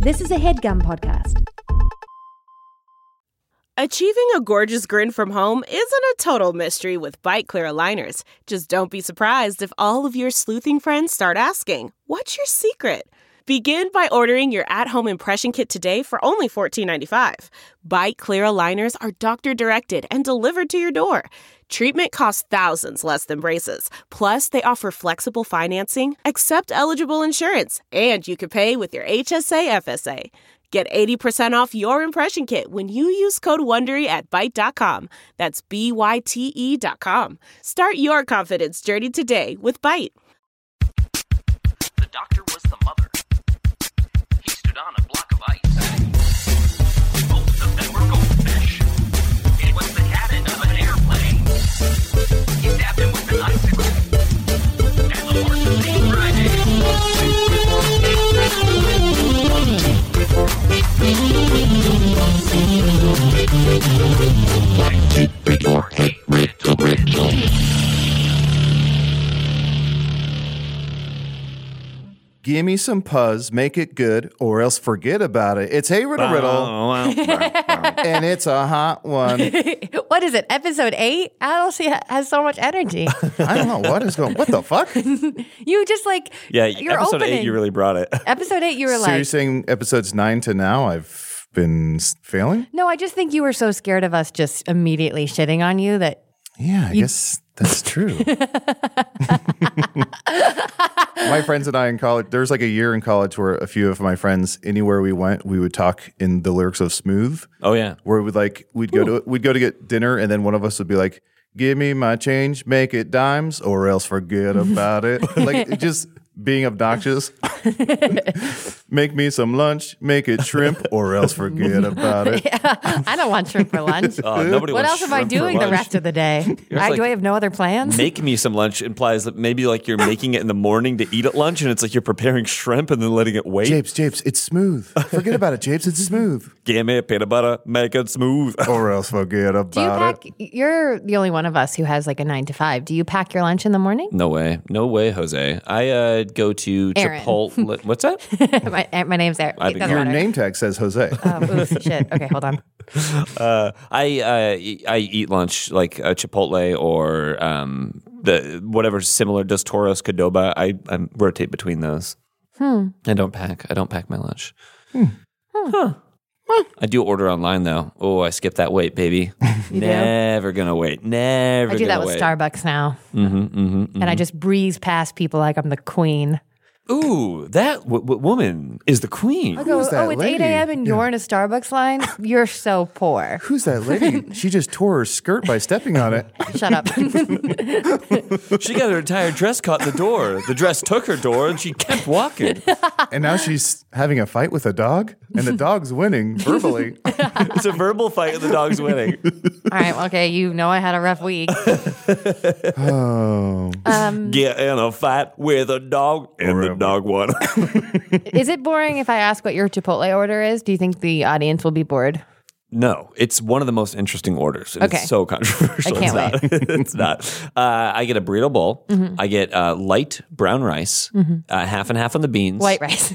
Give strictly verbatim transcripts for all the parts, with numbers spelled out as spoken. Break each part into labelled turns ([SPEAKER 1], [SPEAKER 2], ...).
[SPEAKER 1] This is a HeadGum podcast.
[SPEAKER 2] Achieving a gorgeous grin from home isn't a total mystery with Byte Clear aligners. Just don't be surprised if all of your sleuthing friends start asking, "What's your secret?" Begin by ordering your at-home impression kit today for only fourteen ninety-five. Byte Clear aligners are doctor-directed and delivered to your door. Treatment costs thousands less than braces. Plus, they offer flexible financing, accept eligible insurance, and you can pay with your H S A F S A. Get eighty percent off your impression kit when you use code WONDERY at byte dot com. That's B Y T E dot com. Start your confidence journey today with Byte.
[SPEAKER 3] The doctor was the mother. He stood on a block of ice. Both of them were goldfish. It was the cabin of an airplane. He stabbed him with an icicle. And the horse was named Friday.
[SPEAKER 4] Give me some puzz, make it good, or else forget about it. It's Hey Riddle Riddle, and it's a hot one.
[SPEAKER 1] What is it, episode eight? Addlesey has so much energy.
[SPEAKER 4] I don't know what is going. What the fuck?
[SPEAKER 1] You just like
[SPEAKER 5] Yeah,
[SPEAKER 1] you're
[SPEAKER 5] episode
[SPEAKER 1] opening.
[SPEAKER 5] eight, you really brought it.
[SPEAKER 1] Episode eight, you were
[SPEAKER 4] So
[SPEAKER 1] like,
[SPEAKER 4] you're saying episodes nine to now, I've been s- failing?
[SPEAKER 1] no, I just think you were so scared of us just immediately shitting on you that
[SPEAKER 4] Yeah, I guess that's true. My friends and I in college, there was like a year in college where a few of my friends, anywhere we went, we would talk in the lyrics of Smooth.
[SPEAKER 5] Oh yeah,
[SPEAKER 4] Where we'd like we'd go to we'd go to get dinner, and then one of us would be like, "Give me my change, make it dimes, or else forget about it." Like it just being obnoxious. Make me some lunch, make it shrimp, or else forget about it.
[SPEAKER 1] I don't want shrimp for lunch.
[SPEAKER 5] oh, nobody.
[SPEAKER 1] What
[SPEAKER 5] wants
[SPEAKER 1] else am I
[SPEAKER 5] shrimp for
[SPEAKER 1] doing the
[SPEAKER 5] lunch.
[SPEAKER 1] rest of the day? I,
[SPEAKER 5] like-
[SPEAKER 1] do I have no other plans?
[SPEAKER 5] Make me some lunch implies that maybe like you're making it in the morning to eat at lunch, and it's like you're preparing shrimp and then letting it wait.
[SPEAKER 4] Japes, Japes, it's smooth. Forget about it, Japes. It's smooth.
[SPEAKER 5] Give me peanut butter, make it smooth.
[SPEAKER 4] Or else forget about
[SPEAKER 1] Do you pack?
[SPEAKER 4] it.
[SPEAKER 1] You're the only one of us who has like a nine to five. Do you pack your lunch in the morning?
[SPEAKER 5] No way, no way, Jose. I uh, go to
[SPEAKER 1] Aaron.
[SPEAKER 5] Chipotle. What's that?
[SPEAKER 1] my, my name's there.
[SPEAKER 5] I
[SPEAKER 1] It
[SPEAKER 5] think
[SPEAKER 1] doesn't
[SPEAKER 4] Your
[SPEAKER 1] matter.
[SPEAKER 4] name tag says Jose.
[SPEAKER 1] Oh, oof, shit. Okay, hold on.
[SPEAKER 5] Uh, I uh, e- I eat lunch like a Chipotle or um, the whatever similar Dos Toros Qdoba. I, I rotate between those.
[SPEAKER 1] Hmm.
[SPEAKER 5] I don't pack. I don't pack my lunch. Huh. I do order online though. Oh, I skip that wait, baby.
[SPEAKER 1] You do?
[SPEAKER 5] Never gonna wait. Never.
[SPEAKER 1] I do that
[SPEAKER 5] gonna
[SPEAKER 1] with
[SPEAKER 5] wait.
[SPEAKER 1] Starbucks now.
[SPEAKER 5] Mm-hmm, mm-hmm, mm-hmm.
[SPEAKER 1] And I just breeze past people like I'm the queen.
[SPEAKER 5] Ooh, that w- w- woman is the queen.
[SPEAKER 1] I go,
[SPEAKER 4] Who's that
[SPEAKER 1] oh, it's
[SPEAKER 4] lady?
[SPEAKER 1] eight a.m. and you're in a Starbucks line? You're so poor.
[SPEAKER 4] Who's that lady? She just tore her skirt by stepping on it.
[SPEAKER 1] Shut up.
[SPEAKER 5] She got her entire dress caught in the door. The dress took her door, and she kept walking.
[SPEAKER 4] And now she's having a fight with a dog, and the dog's winning verbally.
[SPEAKER 5] It's a verbal fight, and the dog's winning.
[SPEAKER 1] All right, okay, you know I had a rough week.
[SPEAKER 4] Oh.
[SPEAKER 1] Um,
[SPEAKER 5] Get in a fight with a dog, and the dog won.
[SPEAKER 1] is it boring if I ask what your Chipotle order is? Do you think the audience will be bored?
[SPEAKER 5] No, it's one of the most interesting orders. And
[SPEAKER 1] Okay.
[SPEAKER 5] It's so controversial.
[SPEAKER 1] I can't
[SPEAKER 5] it's not. It's not. Uh, I get a burrito bowl.
[SPEAKER 1] Mm-hmm.
[SPEAKER 5] I get uh, light brown rice, uh, half and half on the beans.
[SPEAKER 1] White rice.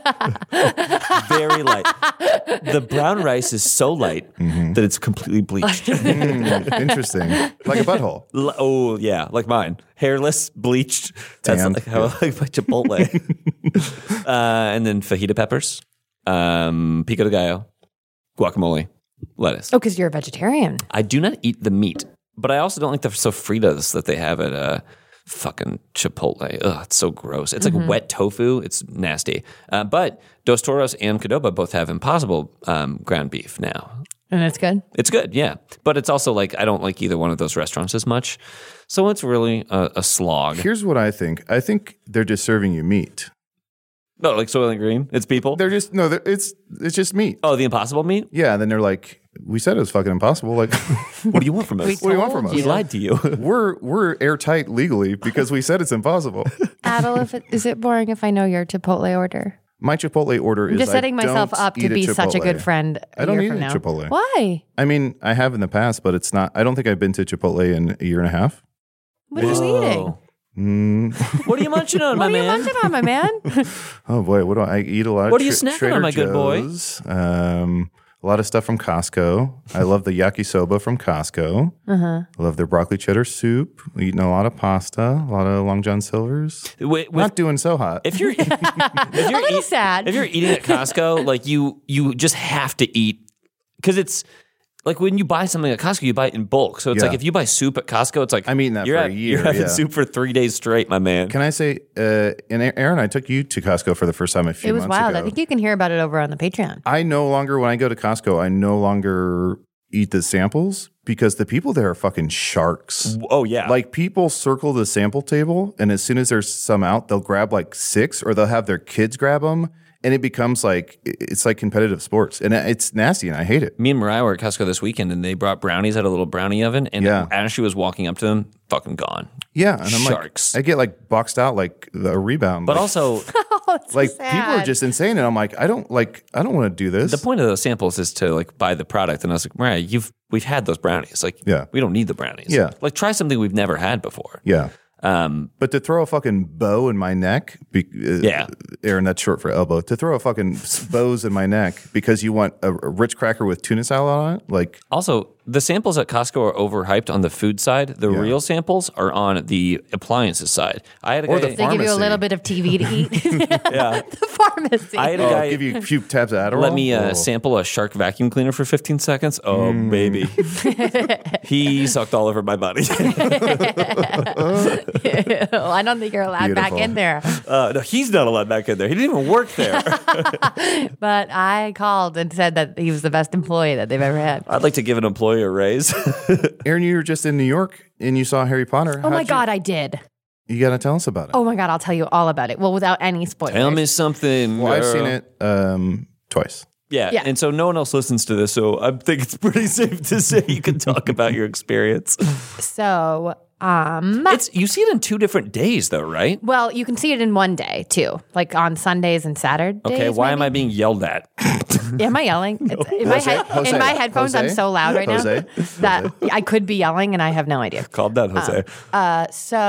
[SPEAKER 5] Very light. The brown rice is so light that it's completely bleached.
[SPEAKER 4] Mm, interesting. Like a butthole.
[SPEAKER 5] L- oh, yeah, like mine. Hairless, bleached. That's
[SPEAKER 4] Tanned,
[SPEAKER 5] like how I like my Chipotle. uh, and then fajita peppers, um, pico de gallo, guacamole, lettuce.
[SPEAKER 1] Oh, because you're a vegetarian.
[SPEAKER 5] I do not eat the meat, but I also don't like the sofritas that they have at uh, fucking Chipotle. Ugh, it's so gross. It's
[SPEAKER 1] Mm-hmm.
[SPEAKER 5] like wet tofu. It's nasty. Uh, but Dos Toros and Qdoba both have Impossible um, ground beef now.
[SPEAKER 1] And it's good?
[SPEAKER 5] It's good, yeah. But it's also like, I don't like either one of those restaurants as much. So it's really a, a slog.
[SPEAKER 4] Here's what I think. I think they're just serving you meat.
[SPEAKER 5] No, like Soylent Green? It's people?
[SPEAKER 4] They're just no. They're, it's it's just meat.
[SPEAKER 5] Oh, the Impossible meat?
[SPEAKER 4] Yeah. And then they're like, we said it was fucking impossible. Like,
[SPEAKER 5] What do you want from us?
[SPEAKER 1] We
[SPEAKER 4] what do you want from
[SPEAKER 1] told
[SPEAKER 4] us?
[SPEAKER 5] We lied to you.
[SPEAKER 4] We're we're airtight legally because we said it's impossible.
[SPEAKER 1] Adel, if it, is it boring if I know your Chipotle order?
[SPEAKER 4] My Chipotle order
[SPEAKER 1] I'm
[SPEAKER 4] is
[SPEAKER 1] just setting
[SPEAKER 4] I
[SPEAKER 1] myself
[SPEAKER 4] don't
[SPEAKER 1] up to
[SPEAKER 4] eat
[SPEAKER 1] be such a
[SPEAKER 4] Chipotle.
[SPEAKER 1] good friend a
[SPEAKER 4] I don't
[SPEAKER 1] year
[SPEAKER 4] eat
[SPEAKER 1] from
[SPEAKER 4] a
[SPEAKER 1] now.
[SPEAKER 4] Chipotle.
[SPEAKER 1] Why?
[SPEAKER 4] I mean, I have in the past, but it's not. I don't think I've been to Chipotle in a year and a half.
[SPEAKER 1] What are you
[SPEAKER 5] Whoa.
[SPEAKER 1] eating?
[SPEAKER 5] What are you munching on, my
[SPEAKER 1] What are you
[SPEAKER 5] man?
[SPEAKER 1] munching on, my man?
[SPEAKER 4] Oh boy, what do I, I eat? A lot.
[SPEAKER 5] What
[SPEAKER 4] of
[SPEAKER 5] are you
[SPEAKER 4] Tra-
[SPEAKER 5] snacking
[SPEAKER 4] Trader
[SPEAKER 5] on, my good boy?
[SPEAKER 4] Joe's. Um, a lot of stuff from Costco. I love the yakisoba from Costco. Uh-huh. I love their broccoli cheddar soup. Eating a lot of pasta. A lot of Long John Silver's.
[SPEAKER 5] Wait, with-
[SPEAKER 4] Not doing so hot.
[SPEAKER 5] if you're if you're,
[SPEAKER 1] A little
[SPEAKER 5] eat-
[SPEAKER 1] sad.
[SPEAKER 5] if you're eating at Costco, like you you just have to eat because it's like when you buy something at Costco, you buy it in bulk. So it's
[SPEAKER 4] Yeah.
[SPEAKER 5] like if you buy soup at Costco, it's like
[SPEAKER 4] I'm eating that
[SPEAKER 5] you're
[SPEAKER 4] for a
[SPEAKER 5] at-
[SPEAKER 4] year,
[SPEAKER 5] You're having
[SPEAKER 4] yeah.
[SPEAKER 5] soup for three days straight, my man.
[SPEAKER 4] Can I say, uh, and Aaron, I took you to Costco for the first time a few
[SPEAKER 1] It was
[SPEAKER 4] months
[SPEAKER 1] wild.
[SPEAKER 4] ago.
[SPEAKER 1] I think you can hear about it over on the Patreon.
[SPEAKER 4] I no longer, when I go to Costco, I no longer eat the samples because the people there are fucking sharks.
[SPEAKER 5] Oh yeah,
[SPEAKER 4] Like people circle the sample table, and as soon as there's some out, they'll grab like six, or they'll have their kids grab them, and it becomes like it's like competitive sports, and it's nasty, and I hate it.
[SPEAKER 5] me and Mariah were at Costco this weekend, and they brought brownies out of a little brownie oven. And
[SPEAKER 4] Yeah.
[SPEAKER 5] as she was walking up to them, fucking gone.
[SPEAKER 4] Yeah, and I'm
[SPEAKER 5] Sharks.
[SPEAKER 4] like, I get like boxed out like a rebound,
[SPEAKER 5] But
[SPEAKER 4] like,
[SPEAKER 5] also,
[SPEAKER 1] Oh, it's so
[SPEAKER 4] like people are
[SPEAKER 1] sad.
[SPEAKER 4] just insane, and I'm like, I don't like, I don't want to do this.
[SPEAKER 5] the point of those samples is to like buy the product. And I was like, Mariah, you've we've had those brownies. Like,
[SPEAKER 4] Yeah.
[SPEAKER 5] we don't need the brownies.
[SPEAKER 4] Yeah.
[SPEAKER 5] like try something we've never had before.
[SPEAKER 4] Yeah.
[SPEAKER 5] Um,
[SPEAKER 4] But to throw a fucking bow in my neck, be, uh,
[SPEAKER 5] Yeah.
[SPEAKER 4] Aaron, that's short for elbow. To throw a fucking s- bows in my neck because you want a, a rich cracker with tuna salad on it, like
[SPEAKER 5] Also, the samples at Costco are overhyped on the food side. The
[SPEAKER 4] Yeah.
[SPEAKER 5] real samples are on the appliances side. I had a
[SPEAKER 4] Or
[SPEAKER 5] guy.
[SPEAKER 4] the
[SPEAKER 1] They give you a
[SPEAKER 4] pharmacy.
[SPEAKER 1] little bit of T V to eat.
[SPEAKER 5] yeah,
[SPEAKER 1] The pharmacy.
[SPEAKER 5] I had a
[SPEAKER 4] oh,
[SPEAKER 5] guy
[SPEAKER 4] give you a few tabs of Adderall.
[SPEAKER 5] let me uh,
[SPEAKER 4] Oh.
[SPEAKER 5] sample a Shark vacuum cleaner for fifteen seconds. Oh
[SPEAKER 4] Mm.
[SPEAKER 5] baby, he sucked all over my body.
[SPEAKER 1] I don't think you're allowed back
[SPEAKER 4] Beautiful.
[SPEAKER 1] in there.
[SPEAKER 5] uh, no, he's not allowed back in there. He didn't even work there.
[SPEAKER 1] But I called and said that he was the best employee that they've ever had.
[SPEAKER 5] I'd like to give an employee a raise.
[SPEAKER 4] Aaron, you were just in New York and you saw Harry Potter.
[SPEAKER 1] Oh my
[SPEAKER 4] How'd you-
[SPEAKER 1] God, I did.
[SPEAKER 4] You got to tell us about it.
[SPEAKER 1] Oh my God, I'll tell you all about it. Well, without any spoilers.
[SPEAKER 5] Tell me something.
[SPEAKER 4] well, I've
[SPEAKER 5] girl.
[SPEAKER 4] seen it um, twice.
[SPEAKER 5] Yeah.
[SPEAKER 1] Yeah.
[SPEAKER 5] and so no one else listens to this, so I think it's pretty safe to say you can talk about your experience.
[SPEAKER 1] So, um,
[SPEAKER 5] It's you see it in two different days, though, right?
[SPEAKER 1] well, you can see it in one day too, like on Sundays and Saturdays.
[SPEAKER 5] Okay, why am I
[SPEAKER 1] maybe?
[SPEAKER 5] being yelled at?
[SPEAKER 1] Am I yelling? It's, in, my head,
[SPEAKER 4] Jose,
[SPEAKER 1] in my headphones, I'm
[SPEAKER 4] Jose,
[SPEAKER 1] so loud right
[SPEAKER 4] Jose,
[SPEAKER 1] now that I could be yelling and I have no idea.
[SPEAKER 5] Calm down, Jose.
[SPEAKER 1] Uh,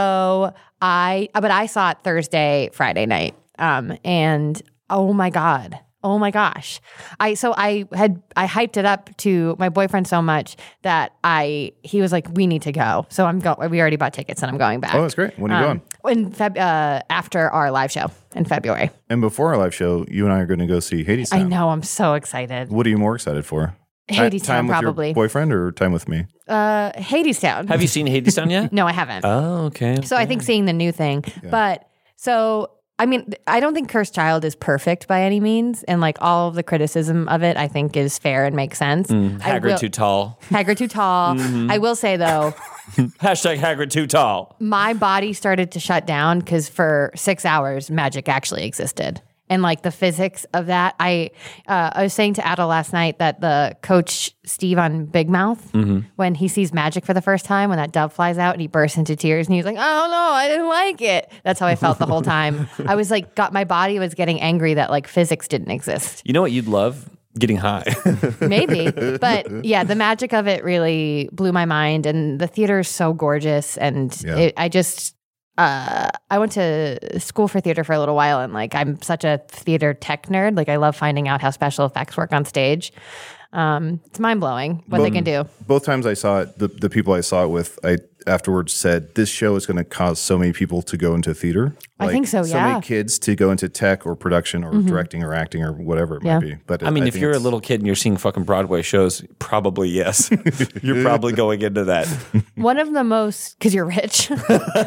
[SPEAKER 1] so I, but I saw it Thursday, Friday night, um, and oh my God. Oh my gosh. I so I had I hyped it up to my boyfriend so much that I he was like, we need to go. So I'm going we already bought tickets and I'm going back.
[SPEAKER 4] Oh, that's great. When are you
[SPEAKER 1] Um, in Feb uh, after our live show in February.
[SPEAKER 4] going? And before our live show, you and I are going to go see Hades Town.
[SPEAKER 1] I know, I'm so excited.
[SPEAKER 4] What are you more excited for? Ti-
[SPEAKER 1] Hades
[SPEAKER 4] time
[SPEAKER 1] Town,
[SPEAKER 4] with
[SPEAKER 1] probably.
[SPEAKER 4] your boyfriend or time with me?
[SPEAKER 1] Uh Hades Town.
[SPEAKER 5] Have you seen Hades Town yet?
[SPEAKER 1] No, I haven't.
[SPEAKER 5] Oh, okay.
[SPEAKER 1] So I think seeing the new thing. But so I mean, I don't think Cursed Child is perfect by any means, and like all of the criticism of it, I think is fair and makes sense. I
[SPEAKER 5] Hagrid
[SPEAKER 1] will-
[SPEAKER 5] too tall.
[SPEAKER 1] Hagrid too tall. I will say though,
[SPEAKER 5] Hashtag Hagrid too tall.
[SPEAKER 1] my body started to shut down because for six hours, magic actually existed. And like the physics of that, I uh, I was saying to Adel last night that the coach Steve on Big Mouth, when he sees magic for the first time, when that dove flies out and he bursts into tears and he's like, "Oh no, I didn't like it." That's how I felt the whole time. I was like, got my body was getting angry that like physics didn't exist.
[SPEAKER 5] You know what you'd love? Getting high.
[SPEAKER 1] Maybe. But yeah, the magic of it really blew my mind. And the theater is so gorgeous. And
[SPEAKER 4] Yeah.
[SPEAKER 1] it, I just, uh, I went to school for theater for a little while. And like, I'm such a theater tech nerd. Like, I love finding out how special effects work on stage. Um, it's mind blowing what they can do.
[SPEAKER 4] Both times I saw it, the, the people I saw it with, I afterwards said, this show is going to cause so many people to go into theater.
[SPEAKER 1] I think so,
[SPEAKER 4] So
[SPEAKER 1] yeah.
[SPEAKER 4] many kids to go into tech or production or directing or acting or whatever it
[SPEAKER 1] Yeah.
[SPEAKER 4] might be. But
[SPEAKER 5] I mean, if
[SPEAKER 4] think
[SPEAKER 5] you're a
[SPEAKER 4] it's-
[SPEAKER 5] little kid and you're seeing fucking Broadway shows, probably yes. You're probably going into that.
[SPEAKER 1] One of the most, because you're rich, one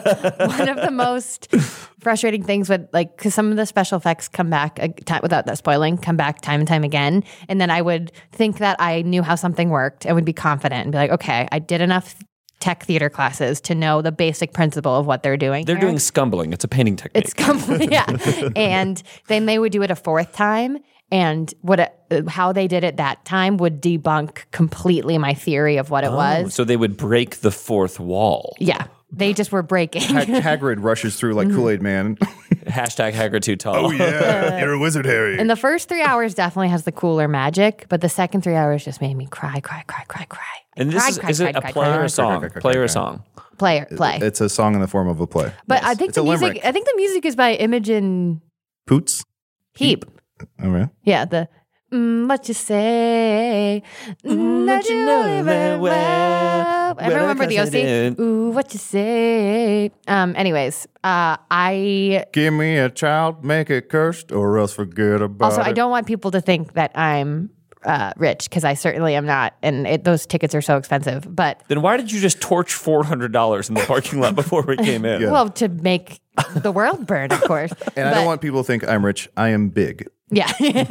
[SPEAKER 1] of the most frustrating things with like, because some of the special effects come back, uh, time, without that spoiling, come back time and time again. And then I would think that I knew how something worked and would be confident and be like, okay, I did enough tech theater classes to know the basic principle of what they're doing.
[SPEAKER 5] They're
[SPEAKER 1] here.
[SPEAKER 5] doing scumbling. It's a painting technique.
[SPEAKER 1] It's complete, yeah. And then they would do it a fourth time, and what it, how they did it that time would debunk completely my theory of what it was.
[SPEAKER 5] so they would break the fourth wall.
[SPEAKER 1] Yeah, they just were breaking.
[SPEAKER 4] Hag- Hagrid rushes through like Kool-Aid Man.
[SPEAKER 5] Hashtag Hagrid too tall.
[SPEAKER 4] Oh yeah, you're a wizard, Harry.
[SPEAKER 1] And the first three hours definitely has the cooler magic, but the second three hours just made me cry, cry, cry, cry, cry.
[SPEAKER 5] And this
[SPEAKER 1] Cried,
[SPEAKER 5] is,
[SPEAKER 1] cried,
[SPEAKER 5] is it
[SPEAKER 1] cried,
[SPEAKER 5] a
[SPEAKER 1] cried,
[SPEAKER 5] play
[SPEAKER 1] cried.
[SPEAKER 5] or a song?
[SPEAKER 4] Cried, cried,
[SPEAKER 5] Play or a
[SPEAKER 4] cried,
[SPEAKER 5] song?
[SPEAKER 1] Play, play.
[SPEAKER 4] It's a song in the form of a play.
[SPEAKER 1] But I think
[SPEAKER 4] It's
[SPEAKER 1] the
[SPEAKER 4] a
[SPEAKER 1] music.
[SPEAKER 4] limerick.
[SPEAKER 1] I think the music is by Imogen
[SPEAKER 4] Poots.
[SPEAKER 1] Heap.
[SPEAKER 4] Oh yeah.
[SPEAKER 1] Yeah, the mm, what you say? Mm, that you know very well. I
[SPEAKER 5] Well,
[SPEAKER 1] remember the O
[SPEAKER 5] because I
[SPEAKER 1] C.
[SPEAKER 5] did.
[SPEAKER 1] Ooh, what you say? Um. Anyways, uh, I
[SPEAKER 4] Give me a child, make it cursed, or else forget about
[SPEAKER 1] also
[SPEAKER 4] it.
[SPEAKER 1] I don't want people to think that I'm uh, rich because I certainly am not, and it, those tickets are so expensive. But
[SPEAKER 5] Then why did you just torch four hundred dollars in the parking lot before we came in?
[SPEAKER 4] Yeah.
[SPEAKER 1] well, to make the world burn, of course.
[SPEAKER 4] And I
[SPEAKER 1] But-
[SPEAKER 4] don't want people to think I'm rich. I am big.
[SPEAKER 1] Yeah.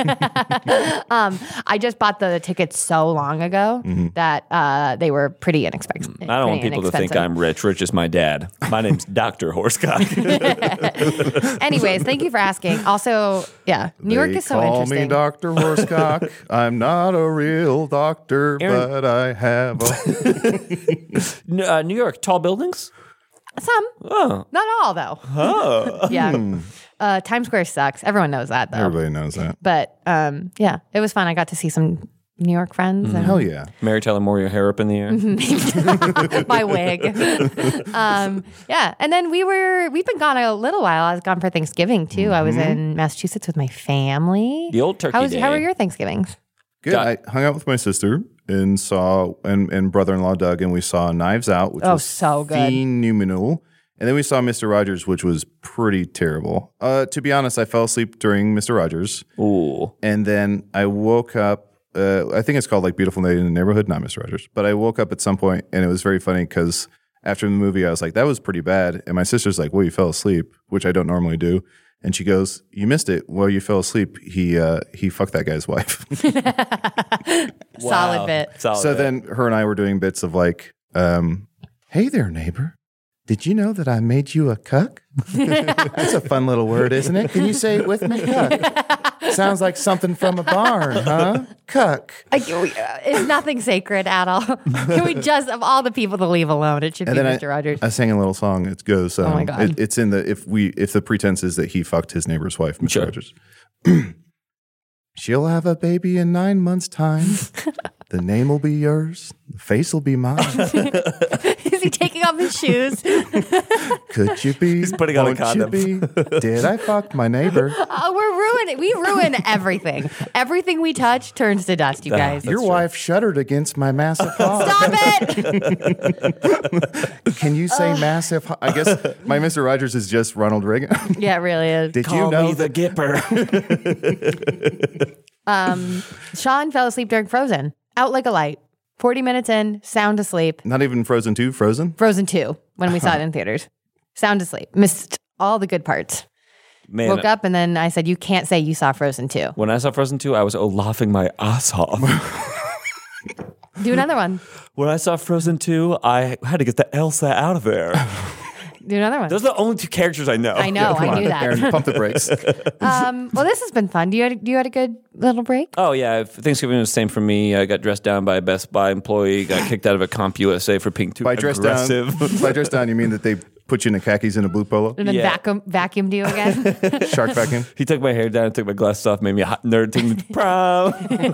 [SPEAKER 1] um, I just bought the tickets so long ago that uh, they were pretty inexpensive.
[SPEAKER 5] I don't want people to think I'm rich. Rich is my dad. My name's Doctor Horsecock.
[SPEAKER 1] Anyways, thank you for asking. Also, yeah, New York
[SPEAKER 4] They
[SPEAKER 1] is so
[SPEAKER 4] call
[SPEAKER 1] interesting.
[SPEAKER 4] me Doctor Horsecock. I'm not a real doctor,
[SPEAKER 5] Aaron-
[SPEAKER 4] but I have a...
[SPEAKER 5] N- uh, New York, tall buildings?
[SPEAKER 1] Some,
[SPEAKER 5] Oh.
[SPEAKER 1] not all though. Oh. yeah. Uh, Times Square sucks. Everyone knows that though.
[SPEAKER 4] Everybody knows that.
[SPEAKER 1] But um, yeah, it was fun. I got to see some New York friends. And
[SPEAKER 4] Hell yeah.
[SPEAKER 5] Mary Tyler Moore, your hair up in the air?
[SPEAKER 1] my wig. um, yeah, and then we were we've been gone a little while. I was gone for Thanksgiving too. I was in Massachusetts with my family.
[SPEAKER 5] The old turkey
[SPEAKER 1] How was
[SPEAKER 5] day.
[SPEAKER 1] how were your Thanksgivings?
[SPEAKER 4] Good.
[SPEAKER 5] Doc-
[SPEAKER 4] I hung out with my sister and saw, and, and brother-in-law Doug, and we saw Knives Out, which
[SPEAKER 1] Oh,
[SPEAKER 4] was
[SPEAKER 1] so good.
[SPEAKER 4] phenomenal. And then we saw Mister Rogers, which was pretty terrible. Uh, to be honest, I fell asleep during Mister Rogers.
[SPEAKER 5] Ooh.
[SPEAKER 4] And then I woke up. Uh, I think it's called like Beautiful Night in the Neighborhood, not Mister Rogers. But I woke up at some point, and it was very funny because after the movie, I was like, "That was pretty bad." And my sister's like, "Well, you fell asleep," which I don't normally do. And she goes, "You missed it. Well, you fell asleep. He uh, he fucked that guy's wife."
[SPEAKER 1] Solid bit.
[SPEAKER 5] Solid
[SPEAKER 4] so
[SPEAKER 5] bit.
[SPEAKER 4] then her and I were doing bits of like, um, "Hey there, neighbor. Did you know that I made you a cuck?" That's a fun little word, isn't it? Can you say it with me? Cuck. Sounds like something from a barn, huh? Cuck.
[SPEAKER 1] I, it's nothing sacred at all. Can we just, of all the people to leave alone, it should
[SPEAKER 4] And
[SPEAKER 1] be
[SPEAKER 4] then
[SPEAKER 1] Mister
[SPEAKER 4] I,
[SPEAKER 1] Rogers.
[SPEAKER 4] I sang a little song. It goes. Um,
[SPEAKER 1] Oh my God.
[SPEAKER 4] It, it's in the if we if the pretense is that he fucked his neighbor's wife, Mister
[SPEAKER 5] Sure.
[SPEAKER 4] Rogers. She'll have a baby in nine months' time. The name will be yours. The face will be mine.
[SPEAKER 1] Is he taking off his shoes?
[SPEAKER 4] Could you be?
[SPEAKER 5] He's putting on a
[SPEAKER 4] Won't you
[SPEAKER 5] condom.
[SPEAKER 1] Uh,
[SPEAKER 4] be? Did I fuck my neighbor?
[SPEAKER 1] Oh, we're ruining. We ruin everything. Everything we touch turns to dust. You guys.
[SPEAKER 4] Your
[SPEAKER 5] true.
[SPEAKER 4] wife shuddered against my massive hog.
[SPEAKER 1] Stop it!
[SPEAKER 4] Can you say massive? Ho- I guess my Mister Rogers is just Ronald Reagan.
[SPEAKER 1] Yeah, it really is.
[SPEAKER 4] Did
[SPEAKER 5] Call
[SPEAKER 4] you know
[SPEAKER 5] me the
[SPEAKER 4] that?
[SPEAKER 5] Gipper.
[SPEAKER 1] Sean fell asleep during Frozen. Out like a light. Forty minutes in, sound asleep.
[SPEAKER 4] Not even Frozen two, Frozen.
[SPEAKER 1] Frozen two when we saw it in theaters. Sound asleep. Missed all the good parts.
[SPEAKER 5] Man,
[SPEAKER 1] Woke up and then I said, "You can't say you saw Frozen two.
[SPEAKER 5] when I saw Frozen two, I was laughing my ass off.
[SPEAKER 1] Do another one.
[SPEAKER 5] When I saw Frozen two, I had to get the Elsa out of there.
[SPEAKER 1] Do another one."
[SPEAKER 5] Those are the only two characters I know.
[SPEAKER 1] I know.
[SPEAKER 4] Come
[SPEAKER 1] I
[SPEAKER 4] on,
[SPEAKER 1] knew that.
[SPEAKER 4] Aaron, pump the brakes.
[SPEAKER 1] Um, well, this has been fun. Do you had, do you had a good little break?
[SPEAKER 5] Oh, yeah. Thanksgiving was the same for me. I got dressed down by a Best Buy employee, got kicked out of a CompUSA for being too
[SPEAKER 4] By dress
[SPEAKER 5] aggressive.
[SPEAKER 4] down, by dress down, you mean that they put you in the khakis and a blue polo,
[SPEAKER 1] And then
[SPEAKER 5] Yeah.
[SPEAKER 1] vacuum vacuumed you again?
[SPEAKER 4] shark vacuum.
[SPEAKER 5] He took my hair down, took my glasses off, made me a hot nerd, took me to prom.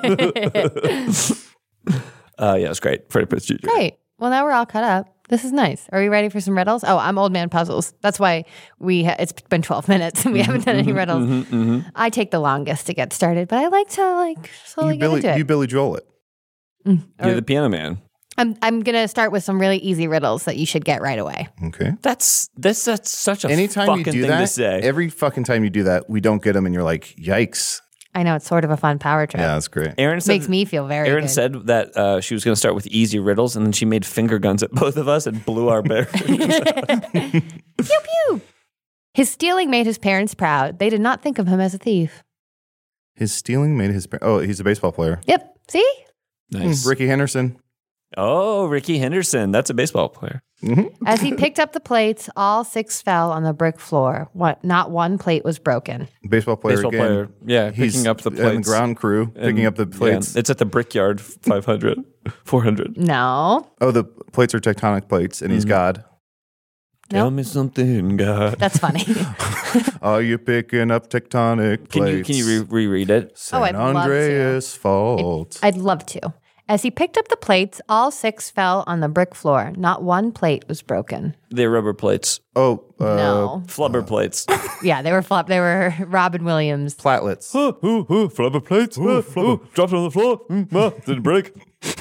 [SPEAKER 5] uh, yeah, it was great. Freddie Prinze Junior
[SPEAKER 1] Great. Well, now we're all caught up. This is nice. Are we ready for some riddles? Oh, I'm old man puzzles. That's why we. Ha- it's been twelve minutes and we haven't done any riddles. I take the longest to get started, but I like to like slowly
[SPEAKER 4] You
[SPEAKER 1] get
[SPEAKER 4] Billy,
[SPEAKER 1] into it.
[SPEAKER 4] you Billy Joel it.
[SPEAKER 5] You're the piano man.
[SPEAKER 1] I'm I'm gonna start with some really easy riddles that you should get right away.
[SPEAKER 4] Okay.
[SPEAKER 5] That's that's, that's such a
[SPEAKER 4] Anytime
[SPEAKER 5] fucking
[SPEAKER 4] you do
[SPEAKER 5] thing
[SPEAKER 4] that,
[SPEAKER 5] to say.
[SPEAKER 4] every fucking time you do that, we don't get them, and you're like, "Yikes!"
[SPEAKER 1] I know it's sort of a fun power trip.
[SPEAKER 4] Yeah, that's great.
[SPEAKER 5] Aaron said,
[SPEAKER 1] Makes me feel very
[SPEAKER 5] Aaron
[SPEAKER 1] good.
[SPEAKER 5] said that uh, she was going to start with easy riddles, and then she made finger guns at both of us and blew our bear.
[SPEAKER 1] Pew pew. His stealing made his parents proud. They did not think of him as a thief.
[SPEAKER 4] His stealing made his. Oh, he's a baseball player.
[SPEAKER 1] Yep. See?
[SPEAKER 5] Nice.
[SPEAKER 4] Ricky Henderson.
[SPEAKER 5] Oh, Ricky Henderson. That's a baseball player.
[SPEAKER 1] As he picked up the plates, all six fell on the brick floor. What? Not one plate was broken.
[SPEAKER 4] Baseball player
[SPEAKER 5] Baseball
[SPEAKER 4] again.
[SPEAKER 5] player. Yeah,
[SPEAKER 4] He's
[SPEAKER 5] picking up the
[SPEAKER 4] on
[SPEAKER 5] plates.
[SPEAKER 4] ground crew, picking
[SPEAKER 5] And-
[SPEAKER 4] up the plates.
[SPEAKER 5] Yeah, it's at the Brickyard five hundred, four hundred.
[SPEAKER 1] No.
[SPEAKER 4] Oh, the plates are tectonic plates, and he's God.
[SPEAKER 5] Tell
[SPEAKER 1] Nope.
[SPEAKER 5] me something, God.
[SPEAKER 1] That's funny.
[SPEAKER 4] Are you picking up tectonic
[SPEAKER 5] Can
[SPEAKER 4] plates?
[SPEAKER 5] you can you re- reread it?
[SPEAKER 1] Oh, I'd
[SPEAKER 4] San
[SPEAKER 1] love to.
[SPEAKER 4] Andreas Fault.
[SPEAKER 1] I'd love to. As he picked up the plates, all six fell on the brick floor. Not one plate was broken.
[SPEAKER 5] They're rubber plates,
[SPEAKER 4] oh, uh,
[SPEAKER 1] no.
[SPEAKER 5] flubber plates.
[SPEAKER 1] Yeah, they were flop. They were Robin Williams.
[SPEAKER 4] platelets.
[SPEAKER 5] Ooh, ooh, ooh, flubber plates. Ooh, flubber. Dropped on the floor. Mm, ah, didn't break.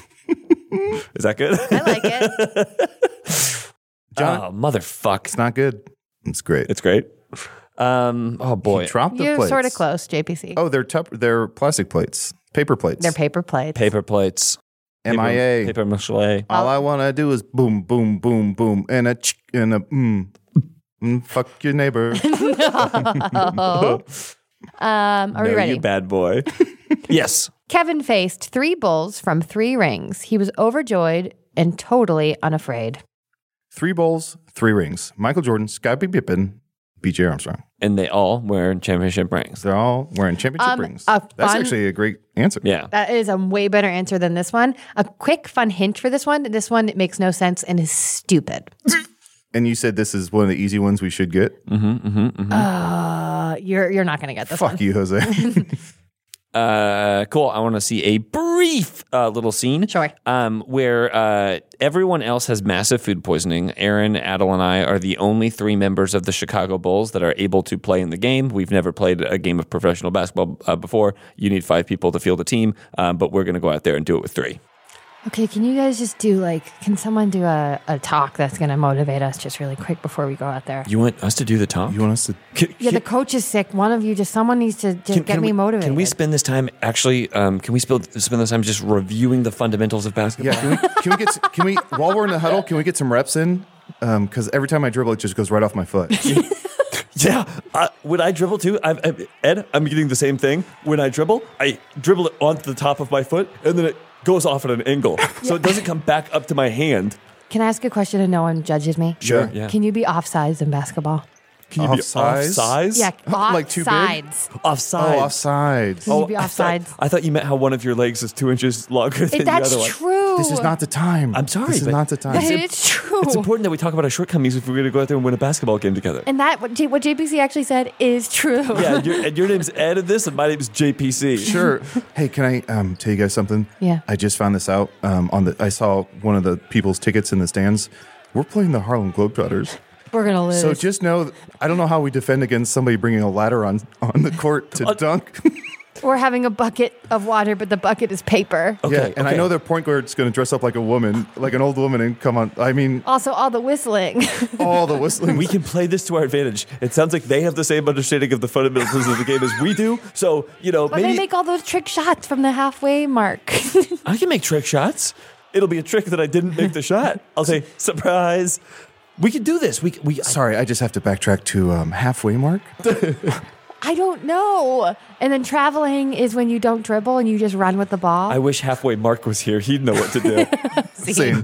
[SPEAKER 5] Is that good?
[SPEAKER 1] I like it.
[SPEAKER 4] John-
[SPEAKER 5] Oh, motherfuck.
[SPEAKER 4] It's not good. It's great.
[SPEAKER 5] It's great. Um, oh, boy.
[SPEAKER 4] He dropped the
[SPEAKER 1] You're
[SPEAKER 4] plates.
[SPEAKER 1] sort of close, J P C.
[SPEAKER 4] Oh, they're tup- they're plastic plates, paper plates.
[SPEAKER 1] They're paper plates.
[SPEAKER 5] Paper plates.
[SPEAKER 4] M I A.
[SPEAKER 5] Paper, paper mache.
[SPEAKER 4] All I want to do is boom, boom, boom, boom, and a ch- and a mm, mm, fuck your neighbor.
[SPEAKER 1] Um, are we
[SPEAKER 5] No,
[SPEAKER 1] ready?
[SPEAKER 5] you bad boy. Yes.
[SPEAKER 1] Kevin faced three bulls from three rings. He was overjoyed and totally unafraid.
[SPEAKER 4] Three bowls, three rings. Michael Jordan, Scottie Pippen, B J Armstrong.
[SPEAKER 5] And they all wear championship rings.
[SPEAKER 4] They're all wearing championship
[SPEAKER 1] Um,
[SPEAKER 4] rings.
[SPEAKER 1] a
[SPEAKER 4] That's
[SPEAKER 1] fun-
[SPEAKER 4] actually a great answer.
[SPEAKER 5] Yeah.
[SPEAKER 1] That is a way better answer than this one. A quick, fun hint for this one. This one makes no sense and is stupid.
[SPEAKER 4] And you said this is one of the easy ones we should get.
[SPEAKER 1] Uh, you're you're not going to get this
[SPEAKER 4] Fuck
[SPEAKER 1] one.
[SPEAKER 4] you, Jose.
[SPEAKER 5] Uh, cool. I want to see a brief uh, little scene.
[SPEAKER 1] Sure.
[SPEAKER 5] Um, where uh, everyone else has massive food poisoning. Aaron, Adel, and I are the only three members of the Chicago Bulls that are able to play in the game. We've never played a game of professional basketball uh, before. You need five people to field a team, um, but we're going to go out there and do it with three.
[SPEAKER 1] Okay, can you guys just do like, can someone do a, a talk that's going to motivate us just really quick before we go out there?
[SPEAKER 5] You want us to do the talk?
[SPEAKER 4] You want us to?
[SPEAKER 5] Can,
[SPEAKER 1] Yeah, the coach is sick. One of you, just someone needs to just
[SPEAKER 5] can-
[SPEAKER 1] get
[SPEAKER 5] can
[SPEAKER 1] me
[SPEAKER 5] we,
[SPEAKER 1] motivated.
[SPEAKER 5] Can we spend this time actually? Um, can we spend spend this time just reviewing the fundamentals of basketball?
[SPEAKER 4] Yeah. Can we? Can we get? s- Can we? While we're in the huddle, can we get some reps in? Because every time I dribble, it just goes right off my foot.
[SPEAKER 5] Yeah, uh, when I dribble too, I'm, I'm, Ed, I'm getting the same thing. When I dribble, I dribble it onto the top of my foot, and then it goes off at an angle, so it doesn't come back up to my hand.
[SPEAKER 1] Can I ask a question and no one judges me?
[SPEAKER 4] Sure.
[SPEAKER 5] Yeah.
[SPEAKER 1] Can you be offsides in basketball?
[SPEAKER 5] Can you
[SPEAKER 4] Offsides?
[SPEAKER 5] be offsides?
[SPEAKER 1] Yeah,
[SPEAKER 4] Like too big?
[SPEAKER 1] offsides.
[SPEAKER 5] Offsides.
[SPEAKER 4] Oh, offsides.
[SPEAKER 1] Can you be
[SPEAKER 5] I thought,
[SPEAKER 1] offsides?
[SPEAKER 5] I thought you meant how one of your legs is two inches longer than
[SPEAKER 1] If that's
[SPEAKER 5] the other one.
[SPEAKER 1] true.
[SPEAKER 4] This is not the time.
[SPEAKER 5] I'm sorry,
[SPEAKER 4] This is
[SPEAKER 5] but-
[SPEAKER 4] not the time.
[SPEAKER 1] But it's true.
[SPEAKER 5] It's important that we talk about our shortcomings if we're going to go out there and win a basketball game together.
[SPEAKER 1] And that, what, J, what J P C actually said is true.
[SPEAKER 5] Yeah, and your, and your name's Ed in this, and my name's J P C.
[SPEAKER 4] Sure. Hey, can I um, tell you guys something?
[SPEAKER 1] Yeah.
[SPEAKER 4] I just found this out um, on the. I saw one of the people's tickets in the stands. We're playing the Harlem Globetrotters.
[SPEAKER 1] We're going to lose.
[SPEAKER 4] So just know, I don't know how we defend against somebody bringing a ladder on on the court to dunk.
[SPEAKER 1] We're having a bucket of water, but the bucket is paper.
[SPEAKER 5] Okay,
[SPEAKER 4] yeah, and I
[SPEAKER 5] okay.
[SPEAKER 4] know their point guard's going to dress up like a woman, like an old woman, and come on. I mean,
[SPEAKER 1] Also, all the whistling.
[SPEAKER 4] all the whistling.
[SPEAKER 5] We can play this to our advantage. It sounds like they have the same understanding of the fundamentals of the game as we do. So, you know,
[SPEAKER 1] But
[SPEAKER 5] maybe
[SPEAKER 1] they make all those trick shots from the halfway mark.
[SPEAKER 5] I can make trick shots. It'll be a trick that I didn't make the shot. I'll say, surprise. We can do this. We we.
[SPEAKER 4] Sorry, I just have to backtrack to um, halfway mark.
[SPEAKER 1] I don't know. And then traveling is when you don't dribble and you just run with the ball.
[SPEAKER 5] I wish halfway Mark was here. He'd know what to do.
[SPEAKER 4] Same.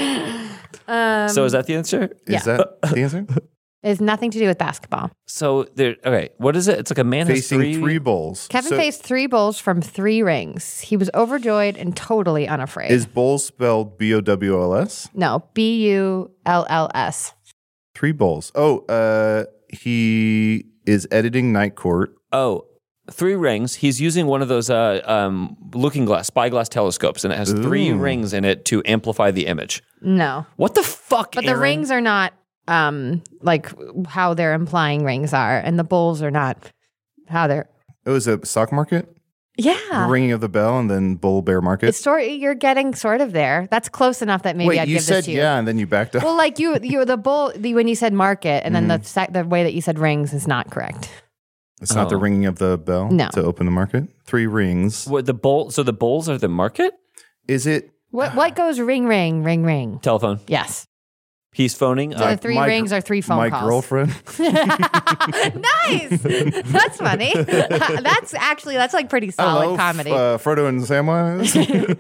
[SPEAKER 5] So is that the answer?
[SPEAKER 1] Yeah.
[SPEAKER 4] Is that the answer?
[SPEAKER 1] It has nothing to do with basketball.
[SPEAKER 5] So there. Okay. What is it? It's like a man has
[SPEAKER 4] Facing
[SPEAKER 5] three.
[SPEAKER 4] three bowls.
[SPEAKER 1] Kevin
[SPEAKER 4] So
[SPEAKER 1] faced three bowls from three rings. He was overjoyed and totally unafraid.
[SPEAKER 4] Is bowl spelled B O W L S?
[SPEAKER 1] no, B U L L S.
[SPEAKER 4] Three bowls. Oh, uh, he is editing Night Court.
[SPEAKER 5] Oh, three rings. He's using one of those uh, um, looking glass, spyglass telescopes, and it has three
[SPEAKER 4] Ooh.
[SPEAKER 5] rings in it to amplify the image.
[SPEAKER 1] No.
[SPEAKER 5] What the fuck?
[SPEAKER 1] But the
[SPEAKER 5] Aaron?
[SPEAKER 1] rings are not um like how they're implying rings are, and the bowls are not how they're
[SPEAKER 4] It was a stock market,
[SPEAKER 1] yeah.
[SPEAKER 4] the ringing of the bell, and then bull bear market.
[SPEAKER 1] It's sort you're getting sort of there. That's close enough that maybe
[SPEAKER 4] Wait,
[SPEAKER 1] I'd
[SPEAKER 4] you
[SPEAKER 1] give
[SPEAKER 4] said
[SPEAKER 1] this to you.
[SPEAKER 4] yeah, and then you backed up.
[SPEAKER 1] Well, like you, you the bull the, when you said market, and then
[SPEAKER 4] Mm-hmm.
[SPEAKER 1] the sec, the way that you said rings is not correct.
[SPEAKER 4] It's not the
[SPEAKER 5] Oh.
[SPEAKER 4] ringing of the bell
[SPEAKER 1] No.
[SPEAKER 4] to open the market. Three rings.
[SPEAKER 5] What the bowl? So the bowls are the market
[SPEAKER 4] Is it?
[SPEAKER 1] What what goes ring ring ring ring?
[SPEAKER 5] telephone.
[SPEAKER 1] Yes.
[SPEAKER 5] He's phoning.
[SPEAKER 1] So
[SPEAKER 5] Uh,
[SPEAKER 1] the three
[SPEAKER 4] my
[SPEAKER 1] rings
[SPEAKER 4] gr-
[SPEAKER 1] are three phone
[SPEAKER 4] my
[SPEAKER 1] calls.
[SPEAKER 4] girlfriend.
[SPEAKER 1] Nice. That's funny. That's actually that's like pretty solid
[SPEAKER 4] Hello,
[SPEAKER 1] comedy.
[SPEAKER 4] F- uh, Frodo and Samwise.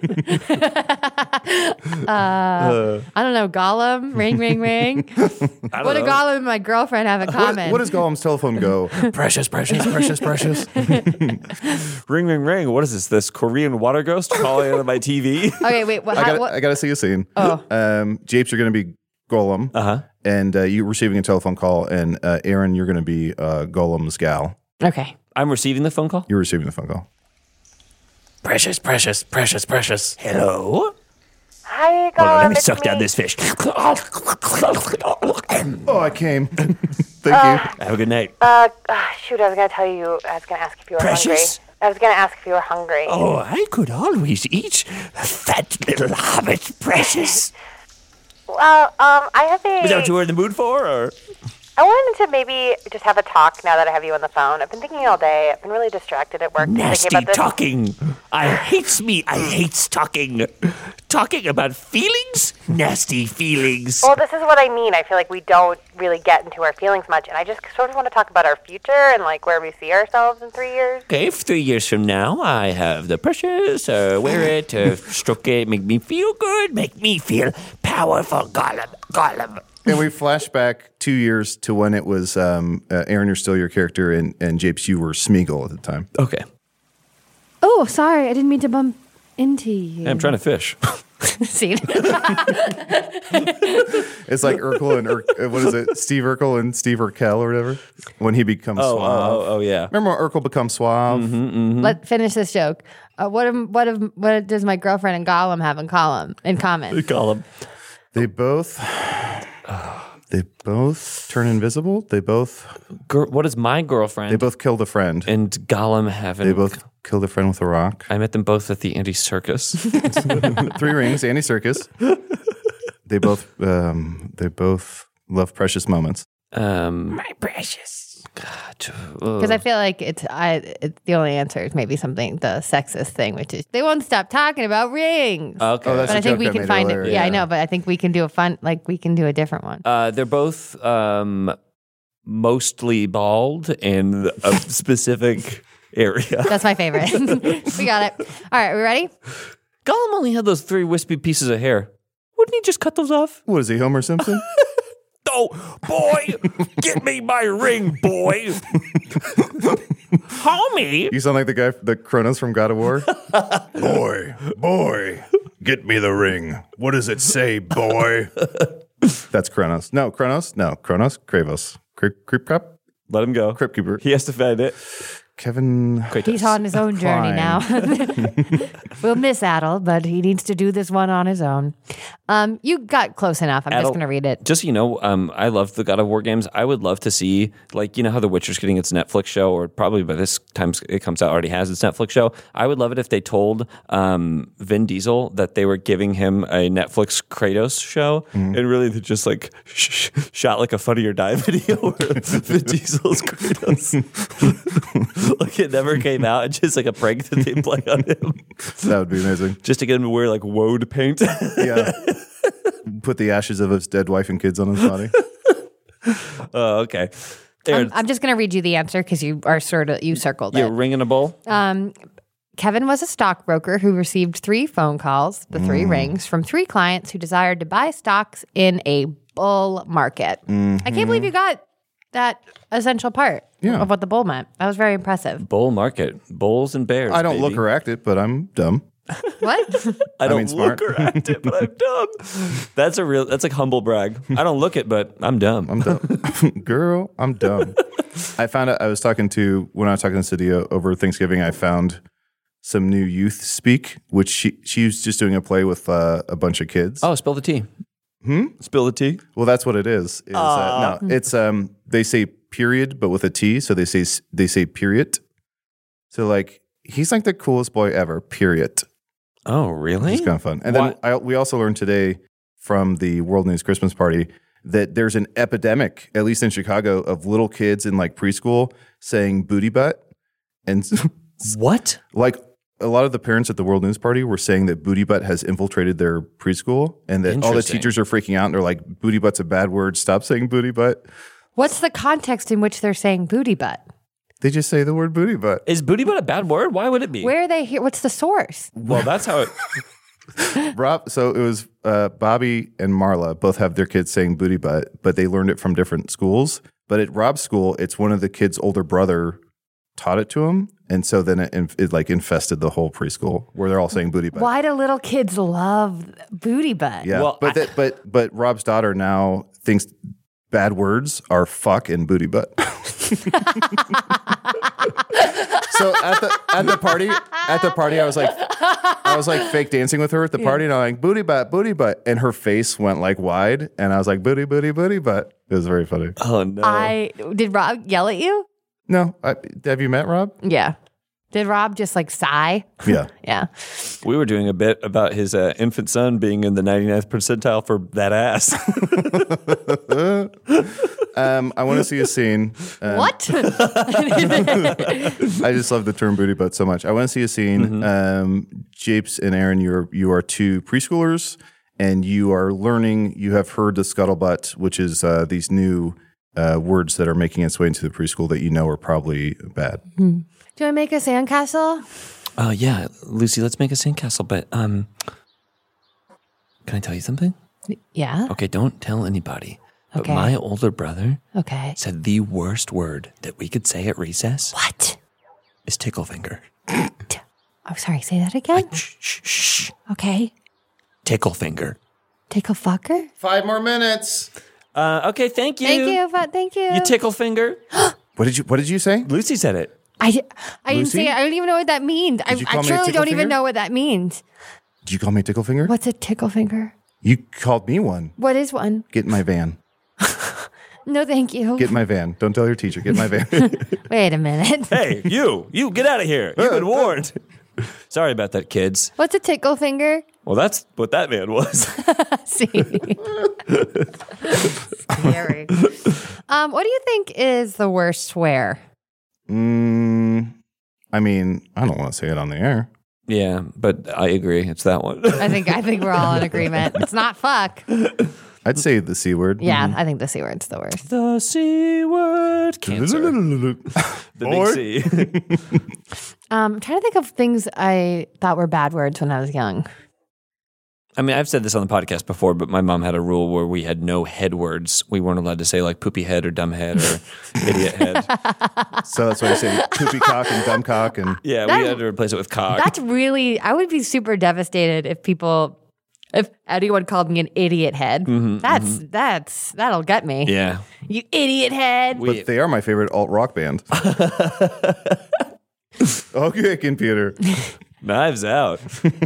[SPEAKER 1] uh, I don't know. Gollum, ring ring ring.
[SPEAKER 5] I don't
[SPEAKER 1] What do
[SPEAKER 5] know.
[SPEAKER 1] Gollum and my girlfriend have in
[SPEAKER 4] what,
[SPEAKER 1] common?
[SPEAKER 4] what does Gollum's telephone go? precious, precious, precious, precious.
[SPEAKER 5] Ring, ring, ring. What is this? This Korean water ghost calling out of my T V?
[SPEAKER 1] Okay, wait. What?
[SPEAKER 4] I
[SPEAKER 1] how,
[SPEAKER 4] gotta,
[SPEAKER 1] what
[SPEAKER 4] I gotta see a scene.
[SPEAKER 1] Oh.
[SPEAKER 4] Um, Japes are gonna be Golem,
[SPEAKER 5] Uh-huh.
[SPEAKER 4] and uh, you're receiving a telephone call, and uh, Aaron, you're going to be uh, Golem's gal.
[SPEAKER 1] Okay.
[SPEAKER 5] I'm receiving the phone call?
[SPEAKER 4] You're receiving the phone call.
[SPEAKER 6] Precious, precious, precious, precious. Hello?
[SPEAKER 7] Hi, Golem.
[SPEAKER 6] Hold on, let me
[SPEAKER 7] it's
[SPEAKER 6] suck
[SPEAKER 7] me.
[SPEAKER 6] down this fish.
[SPEAKER 4] Oh, I came. Thank you.
[SPEAKER 6] Have a good night.
[SPEAKER 7] Uh, uh, shoot, I was going to tell you, I was going to ask if you were
[SPEAKER 6] Precious?
[SPEAKER 7] hungry. I was going to ask if you were hungry.
[SPEAKER 6] Oh, I could always eat a fat little hobbit, Precious.
[SPEAKER 7] Well, um, I have a...
[SPEAKER 6] Is that what you were in the mood for, or?
[SPEAKER 7] I wanted to maybe just have a talk now that I have you on the phone. I've been thinking all day. I've been really distracted at work.
[SPEAKER 6] Nasty
[SPEAKER 7] thinking about this.
[SPEAKER 6] talking. I hates me. I hates talking. Talking about feelings? Nasty feelings.
[SPEAKER 7] Well, this is what I mean. I feel like we don't really get into our feelings much, and I just sort of want to talk about our future and like where we see ourselves in three years.
[SPEAKER 6] Okay, if three years from now I have the Precious, uh, wear it, uh, stroke it, make me feel good, make me feel powerful. Gollum, Gollum.
[SPEAKER 4] And we flash back two years to when it was um, uh, Aaron, you're still your character, and, and Japes, you were Smeagol at the time.
[SPEAKER 5] Okay.
[SPEAKER 1] Oh, sorry. I didn't mean to bump into you.
[SPEAKER 5] I'm trying to fish.
[SPEAKER 1] See?
[SPEAKER 4] It's like Urkel and Ur- uh, what is it? Steve Urkel and Steve Urkel or whatever. When he becomes
[SPEAKER 5] Oh,
[SPEAKER 4] suave.
[SPEAKER 5] oh, oh, yeah.
[SPEAKER 4] Remember when Urkel becomes suave?
[SPEAKER 5] Mm-hmm.
[SPEAKER 1] Let's finish this joke. Uh, what am, what am, what does my girlfriend and Gollum have in column in common?
[SPEAKER 5] Gollum.
[SPEAKER 4] They both. They both turn invisible. They both.
[SPEAKER 5] Gir- what is my girlfriend
[SPEAKER 4] They both killed a friend.
[SPEAKER 5] and Gollum have in
[SPEAKER 4] They both killed a friend with a rock.
[SPEAKER 5] I met them both at the Andy Circus.
[SPEAKER 4] Three rings. Andy Serkis. They both. Um, they both love precious moments.
[SPEAKER 5] Um,
[SPEAKER 6] My Precious.
[SPEAKER 1] Because I feel like it's I. It's the only answer is maybe something the sexist thing, which is they won't stop talking about rings.
[SPEAKER 5] okay.
[SPEAKER 4] Oh, that's
[SPEAKER 1] but
[SPEAKER 4] a
[SPEAKER 1] I think
[SPEAKER 4] joke
[SPEAKER 1] we
[SPEAKER 4] I
[SPEAKER 1] can
[SPEAKER 4] made
[SPEAKER 1] find
[SPEAKER 4] earlier,
[SPEAKER 1] it. Yeah, I
[SPEAKER 4] yeah.
[SPEAKER 1] know, but I think we can do a fun, like we can do a different one.
[SPEAKER 5] Uh, they're both um, mostly bald in a specific area.
[SPEAKER 1] That's my favorite. We got it. All right, we ready?
[SPEAKER 5] Gollum only had those three wispy pieces of hair. Wouldn't he just cut those off?
[SPEAKER 4] What is he, Homer Simpson?
[SPEAKER 6] Oh, boy, get me my ring, boy. Homie.
[SPEAKER 4] You sound like the guy, the Kronos from God of War. Boy, boy, get me the ring. What does it say, boy? That's Kronos. No, Kronos. No, Kronos. Kravos. Creep, creep, crap.
[SPEAKER 5] Let him go.
[SPEAKER 4] Crypt keeper.
[SPEAKER 5] He has to find it.
[SPEAKER 4] Kevin.
[SPEAKER 1] He's on his own journey now. We'll miss Adel, but he needs to do this one on his own. Um, you got close enough. I'm just
[SPEAKER 5] Adel-
[SPEAKER 1] going to read it.
[SPEAKER 5] Just so you know, um, I love the God of War games. I would love to see, like, you know how The Witcher's getting its Netflix show, or probably by this time it comes out already has its Netflix show. I would love it if they told um, Vin Diesel that they were giving him a Netflix Kratos show, and really they just like sh- sh- shot like a Funny or Die video where Vin Diesel's Kratos. Like it never came out. It's just like a prank that they play on him,
[SPEAKER 4] That would be amazing.
[SPEAKER 5] just to get him to wear like woad paint.
[SPEAKER 4] Yeah. Put the ashes of his dead wife and kids on his body.
[SPEAKER 5] Oh, okay.
[SPEAKER 1] I'm,
[SPEAKER 5] Aaron,
[SPEAKER 1] I'm just going to read you the answer because you are sort of, you circled
[SPEAKER 5] yeah,
[SPEAKER 1] it.
[SPEAKER 5] ring in a bowl.
[SPEAKER 1] Kevin was a stockbroker who received three phone calls, the three rings, from three clients who desired to buy stocks in a bull market. I can't believe you got that essential part
[SPEAKER 4] Yeah.
[SPEAKER 1] of what the bull meant. That was very impressive.
[SPEAKER 5] Bull market, bulls and bears.
[SPEAKER 4] I don't
[SPEAKER 5] baby.
[SPEAKER 4] look or act it, but I'm dumb.
[SPEAKER 1] What?
[SPEAKER 5] I don't
[SPEAKER 4] mean, smart.
[SPEAKER 5] look or act it, but I'm dumb. That's a real. That's like humble brag. I don't look it, but I'm dumb.
[SPEAKER 4] I'm dumb. Girl, I'm dumb. I found out, I was talking to, when I was talking to Cydia over Thanksgiving, I found some new youth speak, which she, she was just doing a play with uh, a bunch of kids.
[SPEAKER 5] Oh, spill the tea. Hmm. Spill the tea.
[SPEAKER 4] Well, that's what it is. is uh, no, it's um. They say period, but with a T, so they say s- they say period. So like he's like the coolest boy ever. Period.
[SPEAKER 5] Oh, really?
[SPEAKER 4] It's kind of fun. And then
[SPEAKER 5] What?
[SPEAKER 4] I, we also learned today from the World News Christmas Party that there's an epidemic, at least in Chicago, of little kids in like preschool saying booty butt, and
[SPEAKER 5] What?
[SPEAKER 4] like. A lot of the parents at the World News Party were saying that booty butt has infiltrated their preschool and that all the
[SPEAKER 5] Interesting.
[SPEAKER 4] teachers are freaking out and they're like, booty butt's a bad word. Stop saying booty butt.
[SPEAKER 1] What's the context in which they're saying booty butt?
[SPEAKER 4] They just say the word booty butt.
[SPEAKER 5] Is booty butt a bad word? Why would it be?
[SPEAKER 1] Where are they here? What's the source?
[SPEAKER 5] Well, that's how it.
[SPEAKER 4] Rob, so it was uh, Bobby and Marla both have their kids saying booty butt, but they learned it from different schools. But at Rob's school, it's one of the kids' older brother taught it to them. And so then it, inf- it like infested the whole preschool where they're all saying booty butt.
[SPEAKER 1] Why do little kids love booty butt?
[SPEAKER 4] Yeah,
[SPEAKER 5] Well,
[SPEAKER 4] but
[SPEAKER 5] I-
[SPEAKER 4] that, but but Rob's daughter now thinks bad words are fuck and booty butt. So at the at the party at the party I was like I was like fake dancing with her at the party and I'm like booty butt booty butt and her face went like wide and I was like booty booty booty butt. It was very funny.
[SPEAKER 5] Oh no!
[SPEAKER 1] I did Rob yell at you?
[SPEAKER 4] No, I, have you met Rob?
[SPEAKER 1] Yeah. Did Rob just like sigh?
[SPEAKER 4] Yeah.
[SPEAKER 1] Yeah.
[SPEAKER 5] We were doing a bit about his uh, infant son being in the ninety-ninth percentile for that ass.
[SPEAKER 4] Um, I want to see a scene. Um,
[SPEAKER 1] What?
[SPEAKER 4] I just love the term booty butt so much. I want to see a scene.
[SPEAKER 5] Mm-hmm.
[SPEAKER 4] Um, Japes and Aaron, you're you are two preschoolers, and you are learning. You have heard the scuttlebutt, which is uh, these new uh, words that are making its way into the preschool that you know are probably bad.
[SPEAKER 1] Do you want to make a sandcastle?
[SPEAKER 5] Oh yeah, Lucy, let's make a sandcastle. But um, can I tell you something?
[SPEAKER 1] Yeah.
[SPEAKER 5] Okay, don't tell anybody. But
[SPEAKER 1] Okay.
[SPEAKER 5] my older brother
[SPEAKER 1] Okay.
[SPEAKER 5] said the worst word that we could say at recess
[SPEAKER 1] What?
[SPEAKER 5] is tickle finger.
[SPEAKER 1] Oh, sorry. Say that again.
[SPEAKER 5] Shh, shh, shh.
[SPEAKER 1] Okay.
[SPEAKER 5] Tickle finger.
[SPEAKER 1] Tickle fucker.
[SPEAKER 4] Five more minutes.
[SPEAKER 5] Uh, okay, thank you.
[SPEAKER 1] Thank you. But thank you.
[SPEAKER 5] You tickle finger.
[SPEAKER 4] What did you What did you say?
[SPEAKER 5] Lucy said it.
[SPEAKER 1] I, di- I didn't
[SPEAKER 4] Lucy?
[SPEAKER 1] say it. I don't even know what that means. I,
[SPEAKER 4] you
[SPEAKER 1] I
[SPEAKER 4] call me a
[SPEAKER 1] truly
[SPEAKER 4] tickle
[SPEAKER 1] don't even
[SPEAKER 4] finger?
[SPEAKER 1] know what that means.
[SPEAKER 4] Did you call me a tickle finger?
[SPEAKER 1] What's a tickle finger?
[SPEAKER 4] You called me one.
[SPEAKER 1] What is one?
[SPEAKER 4] Get in my van.
[SPEAKER 1] No, thank you.
[SPEAKER 4] Get in my van. Don't tell your teacher. Get in my van.
[SPEAKER 1] Wait a minute.
[SPEAKER 5] Hey, you, you get out of here. You've been warned. Sorry about that, kids.
[SPEAKER 1] What's a tickle finger?
[SPEAKER 5] Well, that's what that man was.
[SPEAKER 1] See. Scary. Um, what do you think is the worst swear?
[SPEAKER 4] mm, I mean, I don't want to say it on the air.
[SPEAKER 5] Yeah, but I agree. It's that one.
[SPEAKER 1] I think I think we're all in agreement. It's not fuck.
[SPEAKER 4] I'd say the C word.
[SPEAKER 1] Yeah, I think the C word's the worst.
[SPEAKER 5] The C word. Cancer. The
[SPEAKER 4] Boy.
[SPEAKER 5] big C.
[SPEAKER 1] Um, I'm trying to think of things I thought were bad words when I was young.
[SPEAKER 5] I mean, I've said this on the podcast before, but my mom had a rule where we had no head words. We weren't allowed to say like poopy head or dumb head or idiot head.
[SPEAKER 4] So that's why I say poopy cock and dumb cock and
[SPEAKER 5] Yeah,
[SPEAKER 1] That-
[SPEAKER 5] we had to replace it with cock.
[SPEAKER 1] That's really, I would be super devastated if people, if anyone called me an idiot head. That's, that's, that'll get me.
[SPEAKER 5] Yeah.
[SPEAKER 1] You idiot head.
[SPEAKER 5] We,
[SPEAKER 4] but they are my favorite alt rock band. Okay, computer.
[SPEAKER 5] Knives out.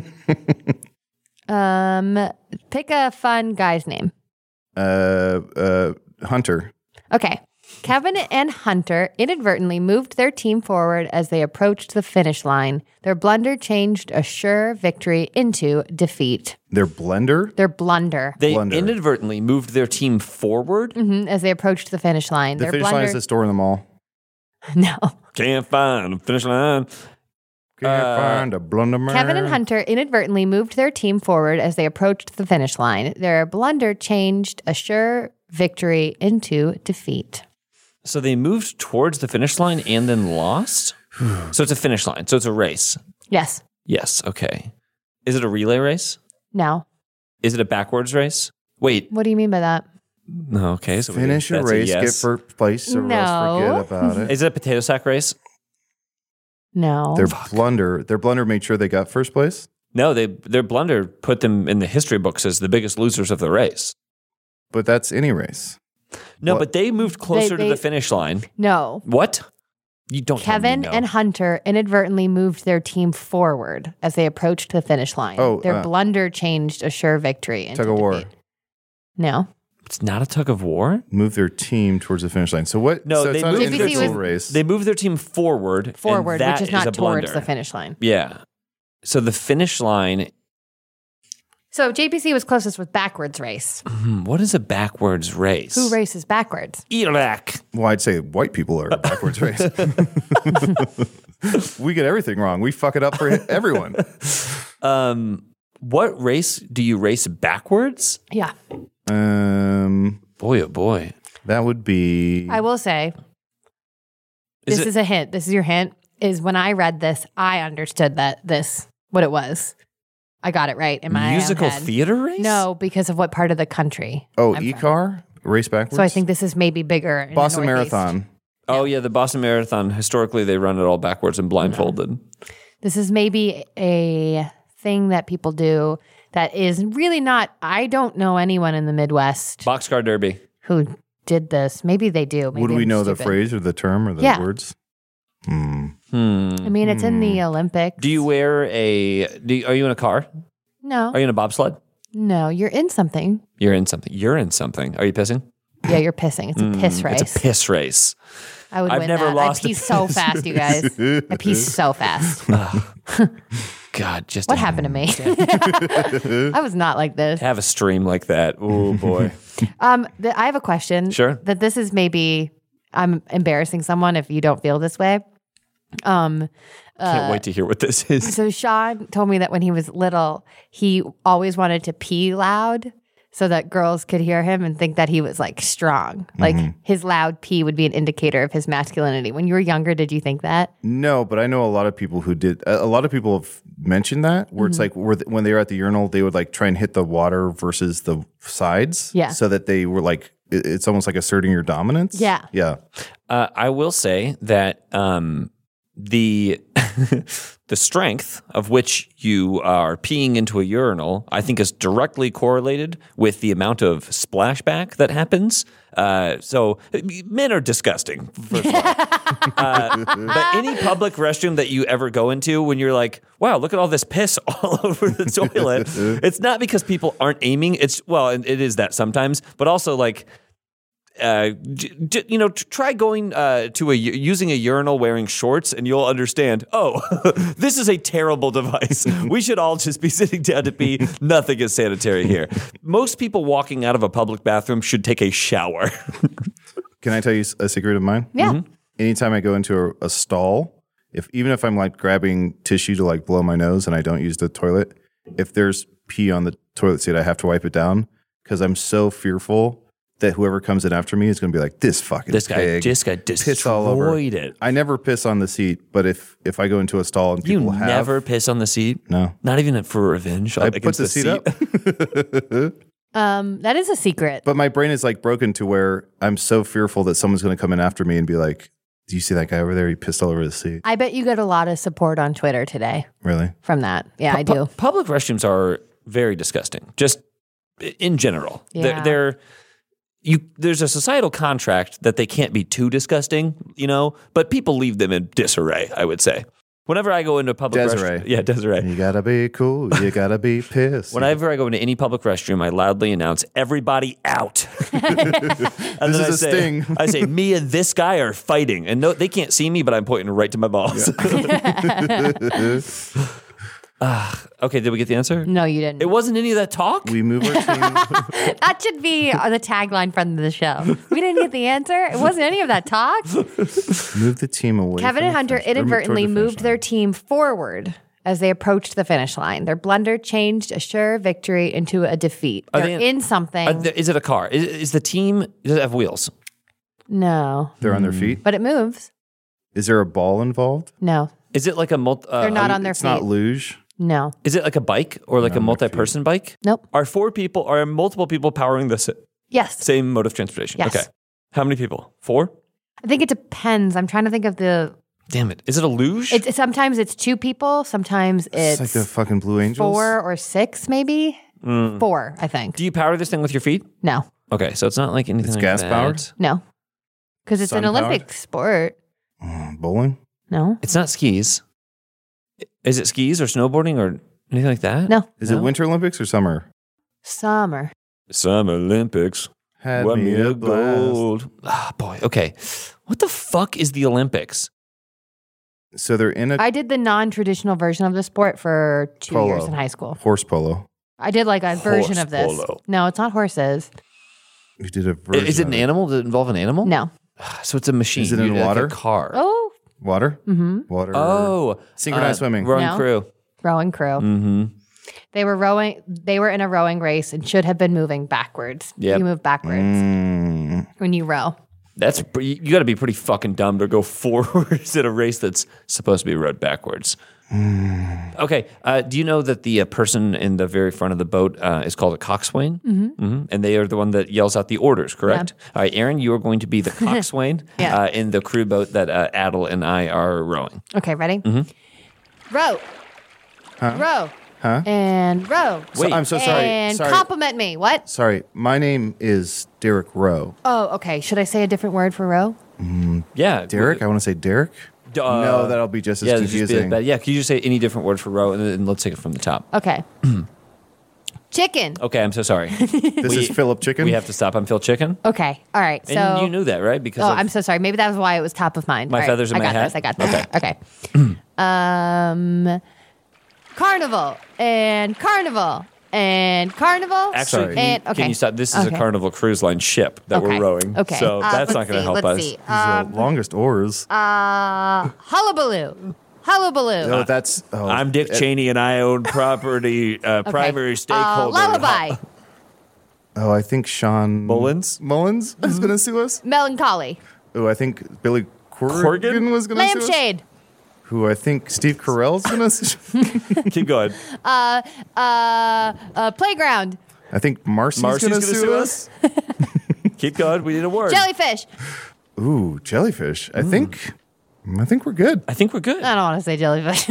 [SPEAKER 1] Um, pick a fun guy's name.
[SPEAKER 4] Uh, uh, Hunter.
[SPEAKER 1] Okay. Kevin and Hunter inadvertently moved their team forward as they approached the finish line. Their blunder changed a sure victory into defeat.
[SPEAKER 4] Their blender.
[SPEAKER 1] Their blunder
[SPEAKER 5] They
[SPEAKER 4] Blunder.
[SPEAKER 5] inadvertently moved their team forward.
[SPEAKER 1] mhm, as they approached the finish line.
[SPEAKER 4] The
[SPEAKER 1] their
[SPEAKER 4] finish
[SPEAKER 1] blunder.
[SPEAKER 4] line is the store in the mall.
[SPEAKER 1] No.
[SPEAKER 5] Can't find a finish line.
[SPEAKER 4] Can't
[SPEAKER 5] Uh,
[SPEAKER 4] find a blunder man.
[SPEAKER 1] Kevin and Hunter inadvertently moved their team forward as they approached the finish line. Their blunder changed a sure victory into defeat.
[SPEAKER 5] So they moved towards the finish line and then lost? So it's a finish line. So it's a race.
[SPEAKER 1] Yes.
[SPEAKER 5] Yes. Okay. Is it a relay race?
[SPEAKER 1] No.
[SPEAKER 5] Is it a backwards race? Wait.
[SPEAKER 1] What do you mean by that?
[SPEAKER 5] No. Okay. So we-
[SPEAKER 4] Finish your
[SPEAKER 5] that's a
[SPEAKER 4] race,
[SPEAKER 5] yes.
[SPEAKER 4] get first place, or
[SPEAKER 1] No.
[SPEAKER 4] else forget about it.
[SPEAKER 5] Is it a potato sack race?
[SPEAKER 1] No.
[SPEAKER 4] Their blunder, their blunder made sure they got first place.
[SPEAKER 5] No, they their blunder put them in the history books as the biggest losers of the race.
[SPEAKER 4] But that's any race.
[SPEAKER 5] No,
[SPEAKER 4] What?
[SPEAKER 5] but they moved closer
[SPEAKER 1] They-
[SPEAKER 5] to
[SPEAKER 1] they-
[SPEAKER 5] the finish line.
[SPEAKER 1] no.
[SPEAKER 5] What? You don't tell me
[SPEAKER 1] Kevin
[SPEAKER 5] no.
[SPEAKER 1] and Hunter inadvertently moved their team forward as they approached the finish line.
[SPEAKER 4] Oh,
[SPEAKER 1] their
[SPEAKER 4] uh,
[SPEAKER 1] blunder changed a sure victory into
[SPEAKER 4] Tug of war.
[SPEAKER 1] defeat. No.
[SPEAKER 5] It's not a tug of war?
[SPEAKER 4] Move their team towards the finish line. So what?
[SPEAKER 5] No,
[SPEAKER 4] so
[SPEAKER 5] they
[SPEAKER 4] it's not an
[SPEAKER 5] moved
[SPEAKER 1] their
[SPEAKER 4] individual
[SPEAKER 1] team-
[SPEAKER 4] race.
[SPEAKER 5] They moved their team forward. and
[SPEAKER 1] Forward,
[SPEAKER 5] that
[SPEAKER 1] which is not
[SPEAKER 5] a
[SPEAKER 1] towards
[SPEAKER 5] blunder.
[SPEAKER 1] the finish line.
[SPEAKER 5] Yeah. So the finish line,
[SPEAKER 1] So J P C was closest with backwards race.
[SPEAKER 5] hmm, what is a backwards race?
[SPEAKER 1] Who races backwards?
[SPEAKER 5] Iraq.
[SPEAKER 4] well, I'd say white people are a backwards race. We get everything wrong. We fuck it up for everyone.
[SPEAKER 5] Um, what race do you race backwards?
[SPEAKER 1] Yeah.
[SPEAKER 4] Um,
[SPEAKER 5] Boy, oh boy.
[SPEAKER 4] that would be.
[SPEAKER 1] I will say,
[SPEAKER 5] Is
[SPEAKER 1] this
[SPEAKER 5] it-
[SPEAKER 1] is a hint. This is your hint. Is when I read this, I understood that this, what it was. I got it right in my own
[SPEAKER 5] Musical
[SPEAKER 1] head.
[SPEAKER 5] theater race?
[SPEAKER 1] No, because of what part of the country.
[SPEAKER 4] oh,
[SPEAKER 1] I'm
[SPEAKER 4] e
[SPEAKER 1] from.
[SPEAKER 4] car race backwards.
[SPEAKER 1] So I think this is maybe bigger. In
[SPEAKER 4] Boston
[SPEAKER 1] the Northeast.
[SPEAKER 4] Marathon.
[SPEAKER 5] Oh, yeah, the Boston Marathon. Historically, they run it all backwards and blindfolded.
[SPEAKER 1] This is maybe a thing that people do that is really not. I don't know anyone in the Midwest
[SPEAKER 5] Boxcar Derby.
[SPEAKER 1] who did this. Maybe they do. Maybe
[SPEAKER 4] Would we
[SPEAKER 1] I'm
[SPEAKER 4] know the
[SPEAKER 1] stupid.
[SPEAKER 4] phrase or the term or the
[SPEAKER 1] Yeah.
[SPEAKER 4] words? Hmm.
[SPEAKER 5] Hmm.
[SPEAKER 1] I mean, it's in the Olympics.
[SPEAKER 5] Do you wear a? Do you, are you in a car?
[SPEAKER 1] No,
[SPEAKER 5] Are you in a bobsled?
[SPEAKER 1] no, you're in something.
[SPEAKER 5] You're in something. You're in something. Are you pissing?
[SPEAKER 1] Yeah, you're pissing. It's a piss race.
[SPEAKER 5] Mm, It's a piss race.
[SPEAKER 1] I would
[SPEAKER 5] I've
[SPEAKER 1] win
[SPEAKER 5] never
[SPEAKER 1] that.
[SPEAKER 5] lost a
[SPEAKER 1] I pee so fast, you guys. I pee so fast.
[SPEAKER 5] God, just
[SPEAKER 1] What
[SPEAKER 5] to
[SPEAKER 1] happened to me? I was not like this.
[SPEAKER 5] have a stream like that. Oh boy.
[SPEAKER 1] Um, th- I have a question.
[SPEAKER 5] Sure.
[SPEAKER 1] That this is maybe I'm embarrassing someone if you don't feel this way. Um,
[SPEAKER 5] Can't wait to hear what this is.
[SPEAKER 1] so Sean told me that when he was little, he always wanted to pee loud so that girls could hear him and think that he was like strong. Like his loud pee would be an indicator of his masculinity. When you were younger, did you think that?
[SPEAKER 4] No, but I know a lot of people who did. A a lot of people have mentioned that, where it's
[SPEAKER 1] Mm-hmm.
[SPEAKER 4] like where th- when they were at the urinal, they would like try and hit the water versus the sides.
[SPEAKER 1] Yeah.
[SPEAKER 4] So that they were like, it- it's almost like asserting your dominance.
[SPEAKER 1] Yeah.
[SPEAKER 4] Yeah.
[SPEAKER 5] Uh, I will say that um, the the strength of which you are peeing into a urinal, I think, is directly correlated with the amount of splashback that happens. Uh, so men are disgusting, first of all. uh, but any public restroom that you ever go into, when you're like, "Wow, look at all this piss all over the toilet," it's not because people aren't aiming. It's well, and it is that sometimes, but also like. Uh, j- j- you know, t- try going uh, to a u- using a urinal wearing shorts, and you'll understand. Oh, this is a terrible device. We should all just be sitting down to pee. Nothing is sanitary here. Most people walking out of a public bathroom should take a shower.
[SPEAKER 4] Can I tell you s- a secret of mine?
[SPEAKER 1] Yeah.
[SPEAKER 4] Anytime I go into a, a stall, if even if I'm like grabbing tissue to like blow my nose and I don't use the toilet, if there's pee on the toilet seat, I have to wipe it down because I'm so fearful that whoever comes in after me is going to be like, this fucking
[SPEAKER 5] This guy
[SPEAKER 4] pig,
[SPEAKER 5] just got
[SPEAKER 4] piss all over.
[SPEAKER 5] destroyed it.
[SPEAKER 4] I never piss on the seat, but if if I go into a stall and
[SPEAKER 5] You
[SPEAKER 4] people have,
[SPEAKER 5] never piss on the seat?
[SPEAKER 4] No.
[SPEAKER 5] Not even for revenge
[SPEAKER 4] I put
[SPEAKER 5] against
[SPEAKER 4] the seat, up.
[SPEAKER 1] Um, that is a secret.
[SPEAKER 4] But my brain is like broken to where I'm so fearful that someone's going to come in after me and be like, do you see that guy over there? He pissed all over the seat.
[SPEAKER 1] I bet you get a lot of support on Twitter today
[SPEAKER 4] Really?
[SPEAKER 1] from that. Yeah, I do.
[SPEAKER 5] Pu- public restrooms are very disgusting, just in general.
[SPEAKER 1] Yeah.
[SPEAKER 5] They're, they're you. There's a societal contract that they can't be too disgusting, you know. But people leave them in disarray. I would say. Whenever I go into a public
[SPEAKER 4] Desiree.
[SPEAKER 5] restroom, yeah, Desiree.
[SPEAKER 4] You gotta be cool. You gotta be pissed.
[SPEAKER 5] Whenever I go into any public restroom, I loudly announce, "Everybody out!" and
[SPEAKER 4] This
[SPEAKER 5] then
[SPEAKER 4] is
[SPEAKER 5] I
[SPEAKER 4] a
[SPEAKER 5] say,
[SPEAKER 4] sting.
[SPEAKER 5] I say, "Me and this guy are fighting," and no, they can't see me, but I'm pointing right to my balls. Ah, okay, did we get the answer?
[SPEAKER 1] No, you didn't.
[SPEAKER 5] It wasn't any of that talk.
[SPEAKER 4] we move our team.
[SPEAKER 1] That should be the tagline from the show. We didn't get the answer. It wasn't any of that talk.
[SPEAKER 4] move the team away.
[SPEAKER 1] Kevin
[SPEAKER 4] from
[SPEAKER 1] and
[SPEAKER 4] the
[SPEAKER 1] Hunter
[SPEAKER 4] finish- or
[SPEAKER 1] inadvertently
[SPEAKER 4] toward the finish
[SPEAKER 1] moved their team forward as they approached the finish line. Their blunder changed a sure victory into a defeat.
[SPEAKER 5] Are
[SPEAKER 1] They're
[SPEAKER 5] they
[SPEAKER 1] in something.
[SPEAKER 5] Uh, th- is it a car? Is, is the team, does it have wheels?
[SPEAKER 1] no,
[SPEAKER 4] They're on their feet.
[SPEAKER 1] but it moves.
[SPEAKER 4] Is there a ball involved?
[SPEAKER 1] No,
[SPEAKER 5] Is it like a multi, uh,
[SPEAKER 1] they're not on their
[SPEAKER 4] It's
[SPEAKER 1] feet.
[SPEAKER 4] not luge.
[SPEAKER 1] No,
[SPEAKER 5] is it like a bike or like a multi-person bike?
[SPEAKER 1] nope.
[SPEAKER 5] Are four people, are multiple people powering the s-
[SPEAKER 1] Yes,
[SPEAKER 5] same mode of transportation?
[SPEAKER 1] Yes.
[SPEAKER 5] Okay. How many people? Four?
[SPEAKER 1] I think it depends. I'm trying to think of the.
[SPEAKER 5] Damn it. Is it a luge?
[SPEAKER 1] It's sometimes it's two people. Sometimes
[SPEAKER 4] It's,
[SPEAKER 1] it's,
[SPEAKER 4] like the fucking Blue Angels.
[SPEAKER 1] four or six, maybe four. I think.
[SPEAKER 5] Do you power this thing with your feet?
[SPEAKER 1] No,
[SPEAKER 5] Okay, so it's not like anything
[SPEAKER 4] It's
[SPEAKER 5] like
[SPEAKER 4] gas
[SPEAKER 5] that.
[SPEAKER 4] powered?
[SPEAKER 1] no, because it's an
[SPEAKER 4] Sun-powered?
[SPEAKER 1] Olympic sport.
[SPEAKER 4] Mm, bowling.
[SPEAKER 1] No,
[SPEAKER 5] It's not skis. Is it skis or snowboarding or anything like that?
[SPEAKER 1] no,
[SPEAKER 4] Is
[SPEAKER 5] No?
[SPEAKER 4] it Winter Olympics or summer?
[SPEAKER 1] summer.
[SPEAKER 5] Summer Olympics.
[SPEAKER 4] Had
[SPEAKER 5] Won
[SPEAKER 4] me a blast.
[SPEAKER 5] gold. Ah, boy. Okay. What the fuck is the Olympics?
[SPEAKER 4] So they're in a
[SPEAKER 1] I did the non-traditional version of the sport for two
[SPEAKER 4] Polo.
[SPEAKER 1] years in high school.
[SPEAKER 4] horse polo.
[SPEAKER 1] I did like a version
[SPEAKER 5] Horse
[SPEAKER 1] of this.
[SPEAKER 5] polo.
[SPEAKER 1] No, it's not horses.
[SPEAKER 4] You did a
[SPEAKER 5] I-
[SPEAKER 4] version.
[SPEAKER 5] Is it an
[SPEAKER 4] of
[SPEAKER 5] animal? Does it involve an animal?
[SPEAKER 1] No.
[SPEAKER 5] So it's a machine.
[SPEAKER 4] Is it in
[SPEAKER 5] You- like
[SPEAKER 4] water?
[SPEAKER 5] A car.
[SPEAKER 1] Oh,
[SPEAKER 4] Water.
[SPEAKER 1] mm-hmm.
[SPEAKER 4] Water.
[SPEAKER 5] Oh.
[SPEAKER 4] Synchronized swimming.
[SPEAKER 5] Rowing
[SPEAKER 1] No.
[SPEAKER 5] crew.
[SPEAKER 1] Rowing crew.
[SPEAKER 5] Mm-hmm.
[SPEAKER 1] They were rowing. They were in a rowing race and should have been moving backwards.
[SPEAKER 5] Yep.
[SPEAKER 1] You move backwards
[SPEAKER 4] Mm.
[SPEAKER 1] when you row.
[SPEAKER 5] That's you got to be pretty fucking dumb to go forwards at a race that's supposed to be rowed backwards. Mm. Okay, uh, do you know that the uh, person in the very front of the boat uh, is called a coxswain? Mm-hmm. Mm-hmm. And they are the one that yells out the orders, correct? Yeah. All right, Aaron, you are going to be the coxswain yeah. uh, in the crew boat that uh, Adel and I are rowing.
[SPEAKER 1] Okay, ready?
[SPEAKER 5] Mm-hmm.
[SPEAKER 1] Row.
[SPEAKER 4] Huh?
[SPEAKER 1] Row.
[SPEAKER 4] Huh?
[SPEAKER 1] And row.
[SPEAKER 4] Wait, so, I'm so sorry.
[SPEAKER 1] And
[SPEAKER 4] sorry.
[SPEAKER 1] compliment me. What?
[SPEAKER 4] Sorry, my name is Derek Rowe.
[SPEAKER 1] Oh, okay. Should I say a different word for row?
[SPEAKER 4] Mm,
[SPEAKER 5] yeah.
[SPEAKER 4] Derek? I want to say Derek.
[SPEAKER 5] Uh,
[SPEAKER 4] no, that'll be just as
[SPEAKER 5] yeah,
[SPEAKER 4] confusing.
[SPEAKER 5] Just be as bad. Yeah, can you just say any different word for row, and, and let's take it from the top.
[SPEAKER 1] Okay. Chicken.
[SPEAKER 5] Okay, I'm so sorry.
[SPEAKER 4] This
[SPEAKER 5] we,
[SPEAKER 4] is Philip Chicken?
[SPEAKER 5] We have to stop. I'm Phil Chicken.
[SPEAKER 1] Okay. All right. So
[SPEAKER 5] and you knew that, right? Because
[SPEAKER 1] Oh,
[SPEAKER 5] of,
[SPEAKER 1] I'm so sorry. Maybe that was why it was top of mind.
[SPEAKER 5] My
[SPEAKER 1] All right,
[SPEAKER 5] feathers in
[SPEAKER 1] I
[SPEAKER 5] my
[SPEAKER 1] got
[SPEAKER 5] hat?
[SPEAKER 1] This, I got this. Okay. Okay. um, carnival and carnival. And carnival.
[SPEAKER 5] Actually,
[SPEAKER 1] and, okay.
[SPEAKER 5] can you stop? This is
[SPEAKER 1] okay.
[SPEAKER 5] a Carnival Cruise Line ship that
[SPEAKER 1] okay.
[SPEAKER 5] we're rowing.
[SPEAKER 1] Okay.
[SPEAKER 5] So
[SPEAKER 1] uh,
[SPEAKER 5] that's not
[SPEAKER 1] let's
[SPEAKER 5] going to
[SPEAKER 1] see,
[SPEAKER 5] help
[SPEAKER 1] let's
[SPEAKER 5] us.
[SPEAKER 1] See.
[SPEAKER 4] These
[SPEAKER 1] Um,
[SPEAKER 4] are longest oars.
[SPEAKER 1] Uh, hullabaloo. Hullabaloo.
[SPEAKER 4] No, that's. Oh,
[SPEAKER 5] I'm Dick
[SPEAKER 4] it-
[SPEAKER 5] Cheney, and I own property, uh,
[SPEAKER 1] Okay.
[SPEAKER 5] primary
[SPEAKER 1] Uh,
[SPEAKER 5] stakeholder.
[SPEAKER 1] lullaby.
[SPEAKER 4] Oh, I think Sean
[SPEAKER 5] Mullins?
[SPEAKER 4] Mullins is going to sue us.
[SPEAKER 1] Melancholy.
[SPEAKER 4] Oh, I think Billy Corgan,
[SPEAKER 5] Corgan?
[SPEAKER 4] was going to sue us.
[SPEAKER 1] Lampshade.
[SPEAKER 4] Who I think Steve Carell's going to sue.
[SPEAKER 5] Keep going.
[SPEAKER 1] Uh, uh, uh, playground.
[SPEAKER 4] I think Marcy's,
[SPEAKER 5] Marcy's
[SPEAKER 4] going to
[SPEAKER 5] gonna
[SPEAKER 4] sue
[SPEAKER 5] sue
[SPEAKER 4] us.
[SPEAKER 5] Keep going. We need a word.
[SPEAKER 1] Jellyfish.
[SPEAKER 4] Ooh, jellyfish. I think. I think we're good.
[SPEAKER 5] I think we're good.
[SPEAKER 1] I don't want to say jellyfish.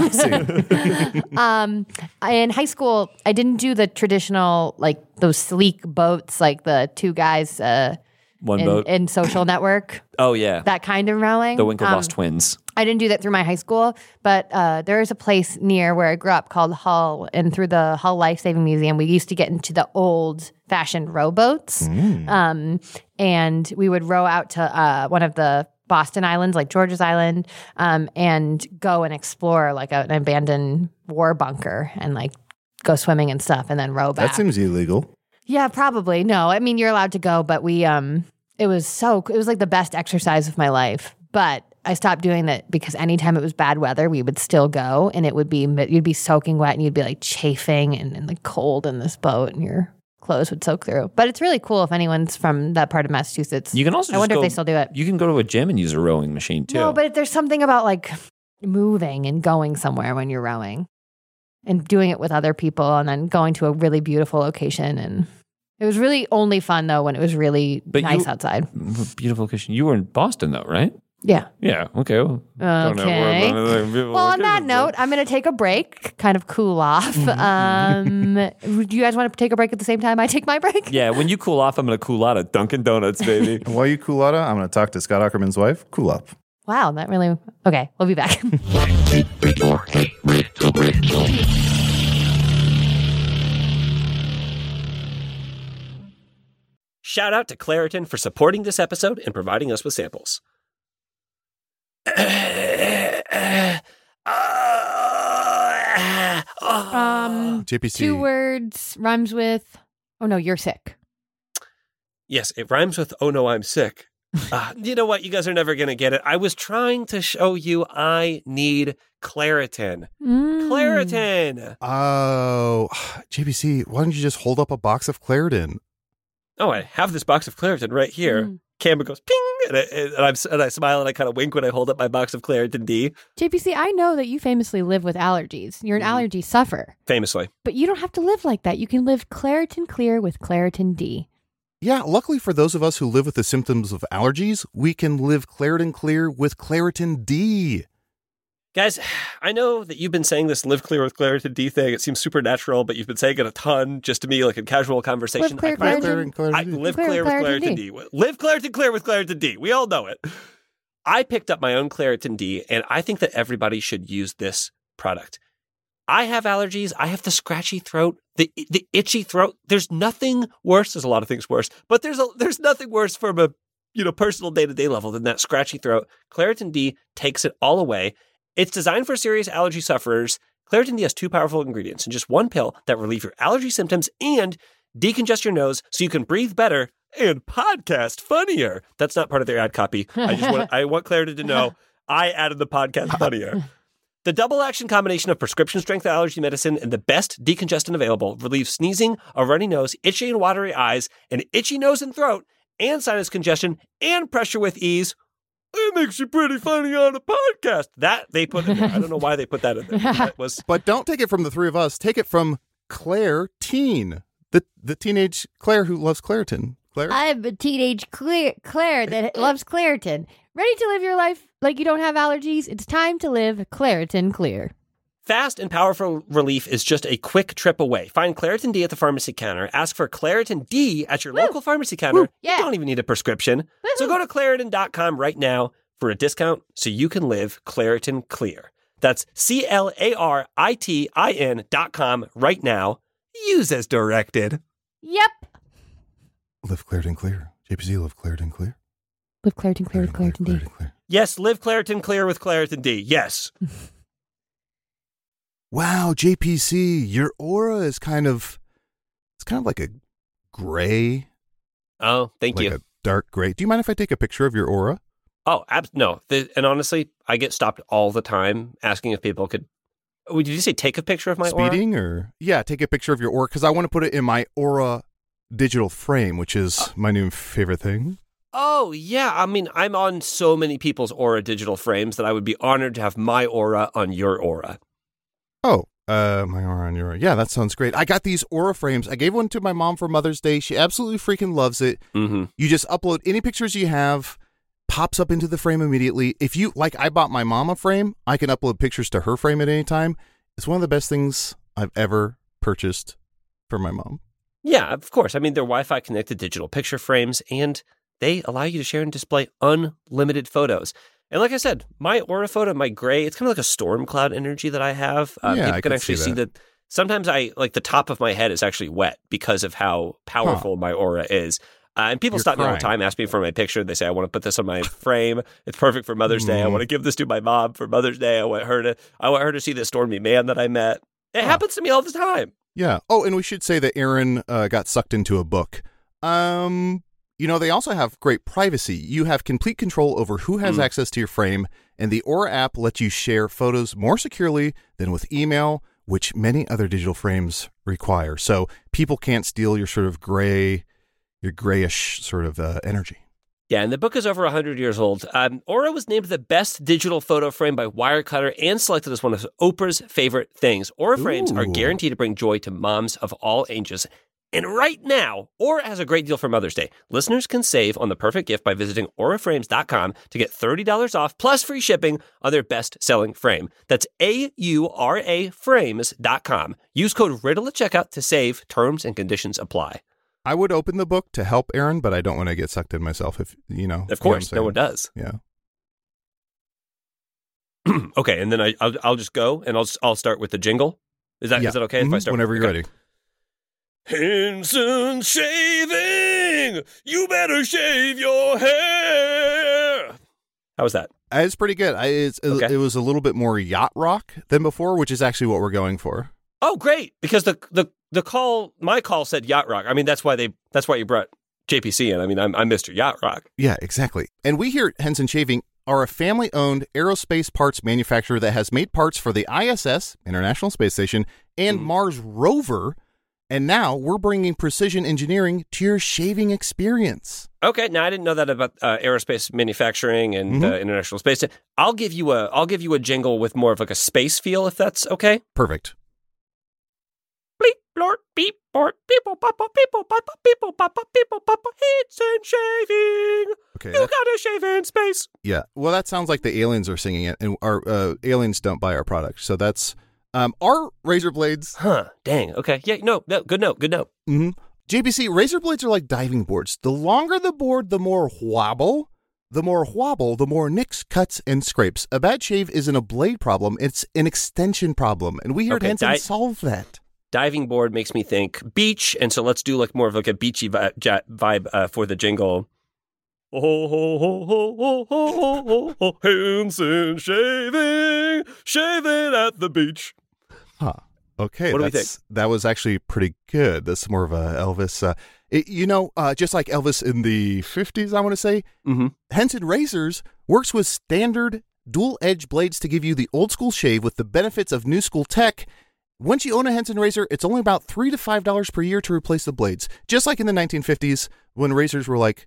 [SPEAKER 1] um, in high school, I didn't do the traditional, like those sleek boats, like the two guys uh,
[SPEAKER 5] One
[SPEAKER 1] in,
[SPEAKER 5] boat.
[SPEAKER 1] in Social Network,
[SPEAKER 5] oh, yeah.
[SPEAKER 1] that kind of rowing.
[SPEAKER 5] the Winklevoss
[SPEAKER 1] Um,
[SPEAKER 5] twins.
[SPEAKER 1] I didn't do that through my high school, but uh, there is a place near where I grew up called Hull, and through the Hull Life Saving Museum, we used to get into the old-fashioned rowboats,
[SPEAKER 5] Mm.
[SPEAKER 1] um, and we would row out to uh, one of the Boston Islands, like George's Island, um, and go and explore like a, an abandoned war bunker and like go swimming and stuff, and then row back.
[SPEAKER 4] That seems illegal.
[SPEAKER 1] Yeah, probably. No, I mean, you're allowed to go, but we, um, it was so, it was like the best exercise of my life. But I stopped doing that because anytime it was bad weather, we would still go, and it would be, you'd be soaking wet, and you'd be like chafing and, and like cold in this boat, and your clothes would soak through. But it's really cool if anyone's from that part of Massachusetts.
[SPEAKER 5] You can also
[SPEAKER 1] I
[SPEAKER 5] just
[SPEAKER 1] wonder
[SPEAKER 5] go,
[SPEAKER 1] if they still do it.
[SPEAKER 5] You can go to a gym and use a rowing machine, too.
[SPEAKER 1] No, but there's something about like moving and going somewhere when you're rowing and doing it with other people and then going to a really beautiful location. And it was really only fun though when it was really
[SPEAKER 5] But
[SPEAKER 1] nice
[SPEAKER 5] you-
[SPEAKER 1] outside.
[SPEAKER 5] Beautiful location. You were in Boston, though, right?
[SPEAKER 1] Yeah.
[SPEAKER 5] Yeah. Okay. Well, don't know where-
[SPEAKER 1] Okay.
[SPEAKER 5] beautiful
[SPEAKER 1] Well, on that
[SPEAKER 5] locations,
[SPEAKER 1] note, I'm going to take a break, kind of cool off. Um, do you guys want to take a break at the same time I take my break?
[SPEAKER 5] Yeah, when you cool off, I'm going to cool out at Dunkin' Donuts, baby.
[SPEAKER 4] And while you cool out, I'm going to talk to Scott Ackerman's wife. Cool up.
[SPEAKER 1] Wow, that really. Okay, we'll be back.
[SPEAKER 8] Shout out to Claritin for supporting this episode and providing us with samples.
[SPEAKER 1] um,
[SPEAKER 9] J P C.
[SPEAKER 1] two words rhymes with. Oh no, you're sick.
[SPEAKER 8] Yes, it rhymes with "Oh no, I'm sick." Uh, you know what? You guys are never going to get it. I was trying to show you I need Claritin.
[SPEAKER 1] Mm.
[SPEAKER 8] Claritin!
[SPEAKER 9] Oh, J P C, why don't you just hold up a box of Claritin?
[SPEAKER 8] Oh, I have this box of Claritin right here.
[SPEAKER 1] Mm.
[SPEAKER 8] Camera goes ping, and I, and, I'm, and I smile and I kind of wink when I hold up my box of Claritin D.
[SPEAKER 1] J P C, I know that you famously live with allergies. You're an
[SPEAKER 8] Mhm.
[SPEAKER 1] allergy sufferer.
[SPEAKER 8] Famously.
[SPEAKER 1] But you don't have to live like that. You can live Claritin Clear with Claritin D.
[SPEAKER 9] Yeah, luckily for those of us who live with the symptoms of allergies, we can live Claritin Clear with Claritin D.
[SPEAKER 8] Guys, I know that you've been saying this live clear with Claritin D thing. It seems supernatural, but you've been saying it a ton just to me, like in casual conversation.
[SPEAKER 1] Live clear,
[SPEAKER 8] I finally-
[SPEAKER 1] Claritin.
[SPEAKER 9] Claritin,
[SPEAKER 8] I
[SPEAKER 9] Claritin D.
[SPEAKER 8] live
[SPEAKER 1] Clear
[SPEAKER 8] clear,
[SPEAKER 1] with
[SPEAKER 8] with
[SPEAKER 1] Claritin
[SPEAKER 8] Claritin D. Live Claritin clear with Claritin D. We all know it. I picked up my own Claritin D, and I think that everybody should use this product. I have allergies. I have the scratchy throat, the the itchy throat. There's nothing worse. There's a lot of things worse, but there's a there's nothing worse from a you know personal day to day level than that scratchy throat. Claritin D takes it all away. It's designed for serious allergy sufferers. Claritin D has two powerful ingredients in just one pill that relieve your allergy symptoms and decongest your nose so you can breathe better and podcast funnier. That's not part of their ad copy. I just want I want Claritin to know I added the podcast funnier. The double action combination of prescription strength allergy medicine and the best decongestant available relieves sneezing, a runny nose, itchy and watery eyes, an itchy nose and throat, and sinus congestion and pressure with ease. It makes you pretty funny on a podcast. That they put in there. I don't know why they put that in there. That was
[SPEAKER 9] But don't take it from the three of us. Take it from Claire Teen, the the teenage Claire who loves Claritin. Claire?
[SPEAKER 1] I'm a teenage Claire, Claire that loves Claritin. Ready to live your life like you don't have allergies? It's time to live Claritin Clear.
[SPEAKER 8] Fast and powerful relief is just a quick trip away. Find Claritin D at the pharmacy counter. Ask for Claritin D at your
[SPEAKER 1] Woo.
[SPEAKER 8] local pharmacy counter.
[SPEAKER 1] Woo. Yeah.
[SPEAKER 8] You don't even need a prescription.
[SPEAKER 1] Woo-hoo.
[SPEAKER 8] So go to Claritin dot com right now for a discount so you can live Claritin Clear. That's C L A R I T I N dot com right now. Use as directed.
[SPEAKER 1] Yep.
[SPEAKER 9] Live Claritin Clear. J P C, live Claritin Clear.
[SPEAKER 1] Live Claritin Clear with Claritin D.
[SPEAKER 9] Claritin Clear.
[SPEAKER 8] Yes, live Claritin Clear with Claritin D. Yes.
[SPEAKER 9] Wow, J P C, your aura is kind of, it's kind of like a gray.
[SPEAKER 8] Oh, thank
[SPEAKER 9] like
[SPEAKER 8] you.
[SPEAKER 9] a dark gray. Do you mind if I take a picture of your aura?
[SPEAKER 8] Oh, ab- no. The, and honestly, I get stopped all the time asking if people could. Oh, did you say take a picture of my aura?
[SPEAKER 9] Speeding or? Yeah, take a picture of your aura because I want to put it in my aura digital frame, which is uh, my new favorite thing.
[SPEAKER 8] Oh, yeah. I mean, I'm on so many people's aura digital frames that I would be honored to have my aura on your aura.
[SPEAKER 9] Oh, uh, my aura on your aura. Yeah, that sounds great. I got these aura frames. I gave one to my mom for Mother's Day. She absolutely freaking loves it.
[SPEAKER 8] Mm-hmm.
[SPEAKER 9] You just upload any pictures you have, pops up into the frame immediately. If you, like I bought my mom a frame, I can upload pictures to her frame at any time. It's one of the best things I've ever purchased for my mom.
[SPEAKER 8] Yeah, of course. I mean, they're Wi-Fi connected digital picture frames, and they allow you to share and display unlimited photos. And like I said, my aura photo, my gray, it's kind of like a storm cloud energy that I have. Um,
[SPEAKER 9] yeah,
[SPEAKER 8] people
[SPEAKER 9] I
[SPEAKER 8] can
[SPEAKER 9] can
[SPEAKER 8] actually
[SPEAKER 9] see
[SPEAKER 8] see
[SPEAKER 9] that.
[SPEAKER 8] that. Sometimes I, like the top of my head is actually wet because of how powerful my aura is. Uh, and people
[SPEAKER 9] You're
[SPEAKER 8] stop me all the
[SPEAKER 9] crying.
[SPEAKER 8] time, ask me for my picture. They say, I want to put this on my frame. It's perfect for Mother's Day. I
[SPEAKER 9] Mm.
[SPEAKER 8] want to give this to my mom for Mother's Day. I want her to, I want her to see this stormy man that I met. It
[SPEAKER 9] Huh.
[SPEAKER 8] happens to me all the time.
[SPEAKER 9] Yeah. Oh, and we should say that Aaron uh, got sucked into a book. Um, you know, they also have great privacy. You have complete control over who has
[SPEAKER 8] Mm.
[SPEAKER 9] access to your frame, and the Aura app lets you share photos more securely than with email, which many other digital frames require. So people can't steal your sort of gray, your grayish sort of uh, energy.
[SPEAKER 8] Yeah, and the book is over one hundred years old. Um, Aura was named the best digital photo frame by Wirecutter and selected as one of Oprah's favorite things. Aura frames are
[SPEAKER 9] Ooh.
[SPEAKER 8] guaranteed to bring joy to moms of all ages. And right now, Aura has a great deal for Mother's Day. Listeners can save on the perfect gift by visiting aura frames dot com to get thirty dollars off plus free shipping on their best-selling frame. That's A U R A frames dot com. Use code RIDDLE at checkout to save. Terms and conditions apply.
[SPEAKER 9] I would open the book to help Aaron, but I don't want to get sucked in myself. If you know,
[SPEAKER 8] Of
[SPEAKER 9] you know what
[SPEAKER 8] course,
[SPEAKER 9] I'm
[SPEAKER 8] no one
[SPEAKER 9] saying.
[SPEAKER 8] does.
[SPEAKER 9] Yeah.
[SPEAKER 8] Okay, and then I, I'll, I'll just go and I'll I'll start with the jingle. Is that
[SPEAKER 9] Yeah.
[SPEAKER 8] is that okay if I
[SPEAKER 9] Mhm.
[SPEAKER 8] start
[SPEAKER 9] Whenever you're
[SPEAKER 8] okay.
[SPEAKER 9] ready.
[SPEAKER 8] Henson Shaving, you better shave your hair. How was that?
[SPEAKER 9] Uh, It's pretty good. I, it's,
[SPEAKER 8] Okay.
[SPEAKER 9] It was a little bit more yacht rock than before, which is actually what we're going for.
[SPEAKER 8] Oh, great! Because the the the call, my call said yacht rock. I mean, that's why they that's why you brought J P C in. I mean, I'm I'm Mister Yacht Rock.
[SPEAKER 9] Yeah, exactly. And we here at Henson Shaving are a family-owned aerospace parts manufacturer that has made parts for the I S S, International Space Station, and
[SPEAKER 8] Mm.
[SPEAKER 9] Mars rover. And now we're bringing precision engineering to your shaving experience.
[SPEAKER 8] Okay, now I didn't know that about uh, aerospace manufacturing and
[SPEAKER 9] Mhm.
[SPEAKER 8] uh, international space. I'll give you a I'll give you a jingle with more of like a space feel, if that's okay.
[SPEAKER 9] Perfect.
[SPEAKER 8] Bleep, blort, beep, bort, people, papa, people, papa, people, papa, people, papa, hits and shaving.
[SPEAKER 9] Okay.
[SPEAKER 8] You
[SPEAKER 9] that-
[SPEAKER 8] gotta shave in space.
[SPEAKER 9] yeah. Well, that sounds like the aliens are singing it, and our uh, aliens don't buy our product. So that's um, our razor blades.
[SPEAKER 8] Huh, dang. Okay. Yeah, no, no, good note, good note.
[SPEAKER 9] Mm-hmm. J P C, razor blades are like diving boards. The longer the board, the more wobble. The more wobble, the more nicks, cuts, and scrapes. A bad shave isn't a blade problem. It's an extension problem. And we here
[SPEAKER 8] Okay,
[SPEAKER 9] at Henson
[SPEAKER 8] di-
[SPEAKER 9] solve that.
[SPEAKER 8] Diving board makes me think beach, and so let's do like more of like a beachy vi- ja- vibe uh, for the jingle. Oh, ho, ho, ho, ho, ho, ho, ho, ho, Henson shaving, shaving at the beach.
[SPEAKER 9] Huh. Okay.
[SPEAKER 8] What do we
[SPEAKER 9] that's, That was actually pretty good. That's more of a Elvis. Uh, it, you know, uh, just like Elvis in the fifties, I want to say,
[SPEAKER 8] Mm-hmm.
[SPEAKER 9] Henson Razors works with standard dual edge blades to give you the old school shave with the benefits of new school tech. Once you own a Henson razor, it's only about three to five dollars per year to replace the blades. Just like in the nineteen fifties when razors were like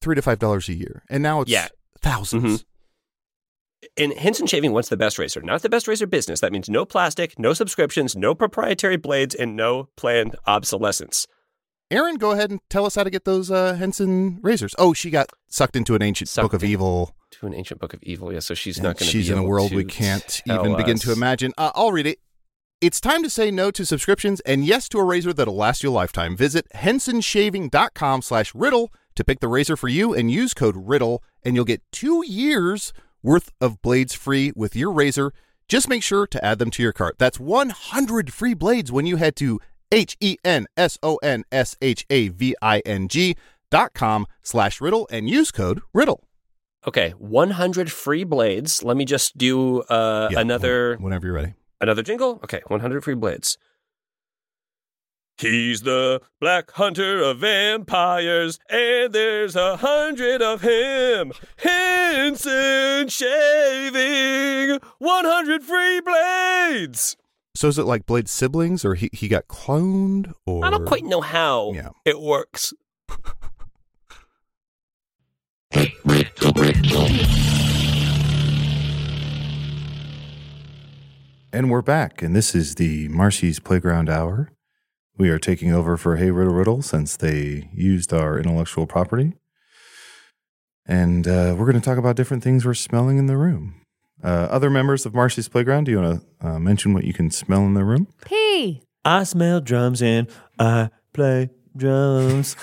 [SPEAKER 9] three to five dollars a year, and now it's
[SPEAKER 8] Yeah.
[SPEAKER 9] thousands.
[SPEAKER 8] And Henson Shaving wants the best razor, not the best razor business. That means no plastic, no subscriptions, no proprietary blades, and no planned obsolescence.
[SPEAKER 9] Aaron, go ahead and tell us how to get those uh, Henson razors. Oh, she got sucked into an ancient
[SPEAKER 8] Sucked
[SPEAKER 9] book of
[SPEAKER 8] in-
[SPEAKER 9] evil.
[SPEAKER 8] To an ancient book of evil, yeah. So she's
[SPEAKER 9] and
[SPEAKER 8] not going to.
[SPEAKER 9] She's
[SPEAKER 8] be
[SPEAKER 9] in a
[SPEAKER 8] able
[SPEAKER 9] world
[SPEAKER 8] to
[SPEAKER 9] we can't
[SPEAKER 8] tell
[SPEAKER 9] even begin to
[SPEAKER 8] us.
[SPEAKER 9] imagine. Uh, I'll read it. It's time to say no to subscriptions and yes to a razor that'll last you a lifetime. Visit hensonshaving.com slash riddle to pick the razor for you and use code riddle, and you'll get two years worth of blades free with your razor. Just make sure to add them to your cart. That's one hundred free blades when you head to H-E-N-S-O-N-S-H-A-V-I-N-G dot com slash riddle and use code riddle.
[SPEAKER 8] Okay, one hundred free blades. Let me just do uh,
[SPEAKER 9] Yeah,
[SPEAKER 8] another
[SPEAKER 9] whenever you're ready.
[SPEAKER 8] another jingle. Okay, one hundred free blades. He's the black hunter of vampires, and there's a hundred of him. Henson Shaving, one hundred free blades.
[SPEAKER 9] So is it like Blade siblings, or he, he got cloned, or
[SPEAKER 8] I don't quite know how
[SPEAKER 9] Yeah.
[SPEAKER 8] it works.
[SPEAKER 4] And we're back, and this is the Marcy's Playground Hour. We are taking over for Hey Riddle Riddle since they used our intellectual property. And uh, we're going to talk about different things we're smelling in the room. Uh, other members of Marcy's Playground, do you want to uh, mention what you can smell in the room?
[SPEAKER 1] Pee.
[SPEAKER 5] I smell drums and I play drums.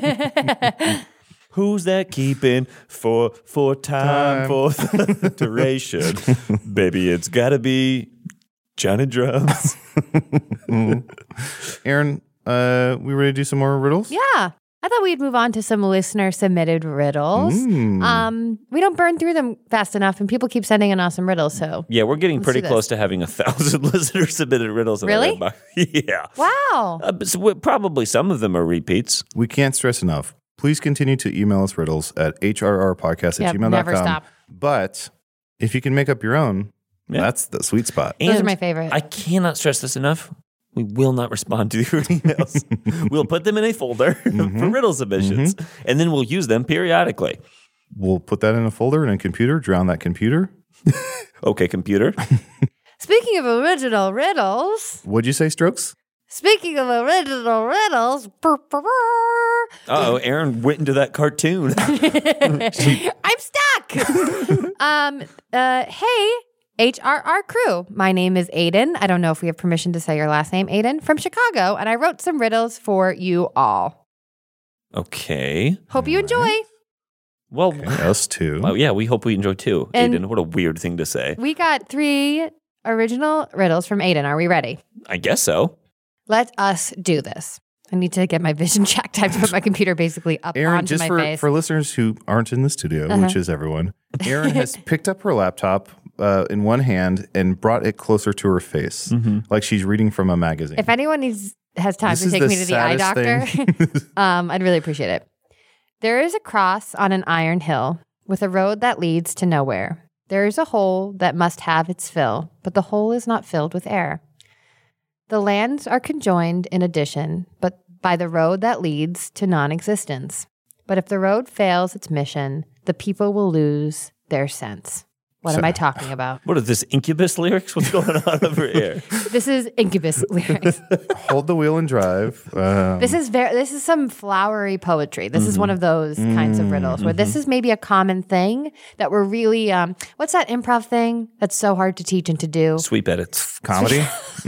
[SPEAKER 5] Who's that keeping for for time,
[SPEAKER 4] Time.
[SPEAKER 5] for the duration? Baby, it's gotta be Johnny Drums.
[SPEAKER 4] Aaron, uh, we ready to do some more riddles?
[SPEAKER 1] Yeah. I thought we'd move on to some listener submitted riddles.
[SPEAKER 4] Mm.
[SPEAKER 1] Um, we don't burn through them fast enough, and people keep sending in awesome riddles. So,
[SPEAKER 5] Yeah, we're getting
[SPEAKER 1] Let's
[SPEAKER 5] pretty
[SPEAKER 1] do this.
[SPEAKER 5] close to having a thousand listeners submitted riddles. in our
[SPEAKER 1] Really?
[SPEAKER 5] inbox. Yeah.
[SPEAKER 1] wow.
[SPEAKER 5] Uh, but so probably some of them are repeats.
[SPEAKER 4] We can't stress enough. Please continue to email us riddles at h r r podcast at
[SPEAKER 1] Yep,
[SPEAKER 4] gmail dot com.
[SPEAKER 1] never stop.
[SPEAKER 4] But if you can make up your own,
[SPEAKER 5] Yeah.
[SPEAKER 4] that's the sweet spot.
[SPEAKER 1] Those are
[SPEAKER 5] And
[SPEAKER 1] my favorite.
[SPEAKER 5] I cannot stress this enough. We will not respond to your emails. We'll put them in a folder for riddle submissions, and then we'll use them periodically.
[SPEAKER 4] We'll put that in a folder in a computer, drown that computer.
[SPEAKER 5] Okay, computer.
[SPEAKER 1] Speaking of original riddles,
[SPEAKER 4] What'd you say, Strokes?
[SPEAKER 1] speaking of original riddles, brr, brr, brr.
[SPEAKER 5] Uh-oh, Aaron went into that cartoon.
[SPEAKER 1] I'm stuck. um, uh, hey, H R R crew. My name is Aiden. I don't know if we have permission to say your last name, Aiden, from Chicago, and I wrote some riddles for you all.
[SPEAKER 5] Okay.
[SPEAKER 1] Hope you enjoy.
[SPEAKER 5] Well,
[SPEAKER 4] Okay, us too.
[SPEAKER 5] well, yeah, we hope we enjoy too.
[SPEAKER 1] And-
[SPEAKER 5] Aiden, what a weird thing to say.
[SPEAKER 1] We got three original riddles from Aiden. Are we ready?
[SPEAKER 5] I guess so.
[SPEAKER 1] Let us do this. I need to get my vision checked. I have to put my computer basically up
[SPEAKER 4] Aaron,
[SPEAKER 1] onto
[SPEAKER 4] just
[SPEAKER 1] my
[SPEAKER 4] for,
[SPEAKER 1] face.
[SPEAKER 4] for listeners who aren't in the studio,
[SPEAKER 1] Uh-huh.
[SPEAKER 4] which is everyone, Aaron has picked up her laptop uh, in one hand and brought it closer to her face,
[SPEAKER 5] Mm-hmm.
[SPEAKER 4] like she's reading from a magazine.
[SPEAKER 1] If anyone needs has time
[SPEAKER 4] This
[SPEAKER 1] to
[SPEAKER 4] is
[SPEAKER 1] take
[SPEAKER 4] the
[SPEAKER 1] me to the eye
[SPEAKER 4] saddest
[SPEAKER 1] doctor,
[SPEAKER 4] thing.
[SPEAKER 1] um, I'd really appreciate it. There is a cross on an iron hill with a road that leads to nowhere. There is a hole that must have its fill, but the hole is not filled with air. The lands are conjoined in addition, but by the road that leads to non-existence. But if the road fails its mission, the people will lose their sense. What am I talking about?
[SPEAKER 5] What are this Incubus lyrics? What's going on over here?
[SPEAKER 1] This is Incubus lyrics.
[SPEAKER 4] Hold the wheel and drive. Um,
[SPEAKER 1] This is very. This is some flowery poetry. This is one of those kinds of riddles where this is maybe a common thing that we're really. Um, what's that improv thing that's so hard to teach and to do?
[SPEAKER 5] Sweep edits.
[SPEAKER 4] comedy.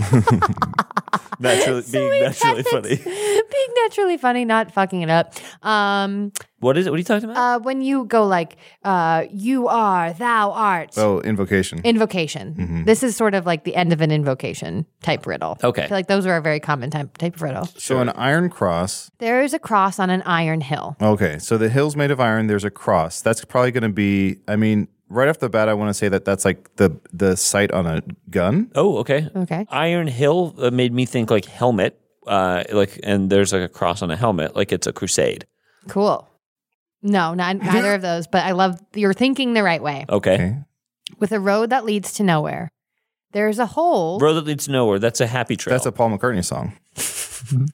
[SPEAKER 5] Naturally, being naturally funny.
[SPEAKER 1] Being naturally funny, not fucking it up. Um,
[SPEAKER 5] What is it? What are you talking about?
[SPEAKER 1] uh, when you go like, uh, "You are, thou art."
[SPEAKER 4] Oh, invocation.
[SPEAKER 1] Invocation. This is sort of like the end of an invocation type riddle.
[SPEAKER 5] Okay.
[SPEAKER 1] I feel like those are a very common type type of riddle.
[SPEAKER 4] So an iron cross.
[SPEAKER 1] There is a cross on an iron hill.
[SPEAKER 4] Okay, so the hill's made of iron. There's a cross. That's probably going to be. I mean, right off the bat, I want to say that that's like the the sight on a gun.
[SPEAKER 5] oh, okay.
[SPEAKER 1] Okay.
[SPEAKER 5] Iron Hill uh, made me think like helmet, uh, like, and there's like a cross on a helmet, like it's a crusade.
[SPEAKER 1] Cool. No, not neither of those, but I love you're thinking the right way.
[SPEAKER 5] Okay.
[SPEAKER 4] Okay.
[SPEAKER 1] With a road that leads to nowhere, there's a hole.
[SPEAKER 5] Road that leads nowhere. That's a happy trail.
[SPEAKER 4] That's a Paul McCartney song.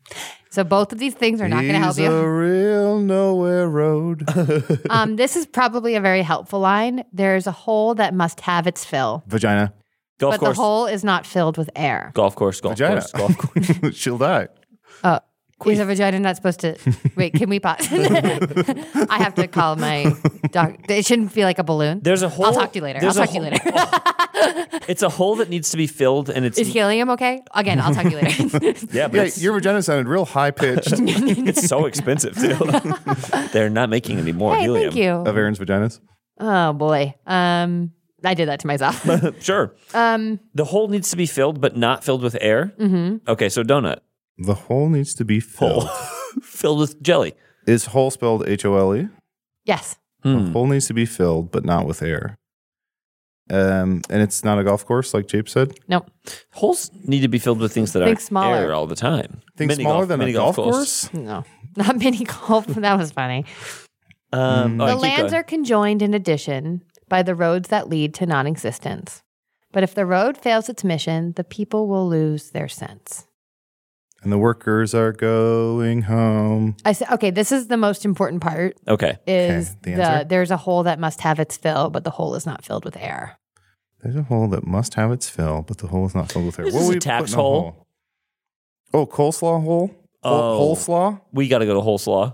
[SPEAKER 1] So both of these things are not going to help
[SPEAKER 4] He's a
[SPEAKER 1] you.
[SPEAKER 4] real nowhere road.
[SPEAKER 1] Um, this is probably a very helpful line. There's a hole that must have its fill,
[SPEAKER 4] Vagina.
[SPEAKER 5] Golf
[SPEAKER 1] but
[SPEAKER 5] course.
[SPEAKER 1] the hole is not filled with air.
[SPEAKER 5] Golf course. Golf
[SPEAKER 4] Vagina.
[SPEAKER 5] course. Golf course.
[SPEAKER 4] She'll die.
[SPEAKER 1] Oh, is a vagina not supposed to? Wait, can we pause? I have to call my doc. It shouldn't feel like a balloon.
[SPEAKER 5] There's a hole.
[SPEAKER 1] I'll talk to you later. I'll
[SPEAKER 5] there's a
[SPEAKER 1] talk to you
[SPEAKER 5] hole-
[SPEAKER 1] later.
[SPEAKER 5] It's a hole that needs to be filled, and it's
[SPEAKER 1] Is helium okay? Again, I'll talk to you later.
[SPEAKER 5] yeah, but
[SPEAKER 4] Yeah,
[SPEAKER 5] it's,
[SPEAKER 4] your vagina sounded real high pitched.
[SPEAKER 5] it's so expensive too. They're not making any more
[SPEAKER 1] Hey,
[SPEAKER 5] helium.
[SPEAKER 1] thank you.
[SPEAKER 4] Of Aaron's vaginas.
[SPEAKER 1] Oh boy. Um, I did that to myself.
[SPEAKER 5] Sure.
[SPEAKER 1] Um,
[SPEAKER 5] The hole needs to be filled, but not filled with air. Mm-hmm. Okay, so donut
[SPEAKER 4] The hole needs to be filled.
[SPEAKER 5] filled with jelly.
[SPEAKER 4] Is hole spelled H O L E?
[SPEAKER 1] yes.
[SPEAKER 4] The hole needs to be filled, but not with air. Um, and it's not a golf course, like Jape said.
[SPEAKER 1] Nope.
[SPEAKER 5] Holes need to be filled with things that
[SPEAKER 1] Think
[SPEAKER 5] aren't
[SPEAKER 1] smaller.
[SPEAKER 5] air all the time.
[SPEAKER 4] Think
[SPEAKER 5] Mini
[SPEAKER 4] smaller
[SPEAKER 5] golf-
[SPEAKER 4] than a
[SPEAKER 5] mini
[SPEAKER 4] golf course?
[SPEAKER 1] No. Not mini golf. That was funny.
[SPEAKER 5] Um, all
[SPEAKER 1] The
[SPEAKER 5] right, keep
[SPEAKER 1] lands
[SPEAKER 5] going.
[SPEAKER 1] are conjoined in addition by the roads that lead to non-existence. But if the road fails its mission, the people will lose their sense.
[SPEAKER 4] And the workers are going home.
[SPEAKER 1] I said, okay, this is the most important part.
[SPEAKER 5] Okay.
[SPEAKER 1] Is
[SPEAKER 4] Okay, the
[SPEAKER 1] the,
[SPEAKER 4] answer?
[SPEAKER 1] there's a hole that must have its fill, but the hole is not filled with air.
[SPEAKER 4] There's a hole that must have its fill, but the hole is not filled with air.
[SPEAKER 5] This
[SPEAKER 4] What
[SPEAKER 5] is
[SPEAKER 4] would
[SPEAKER 5] a
[SPEAKER 4] we
[SPEAKER 5] tax
[SPEAKER 4] put in a
[SPEAKER 5] hole.
[SPEAKER 4] Oh, coleslaw hole?
[SPEAKER 5] Oh.
[SPEAKER 4] Hole slaw?
[SPEAKER 5] We got to go to Whole Slaw.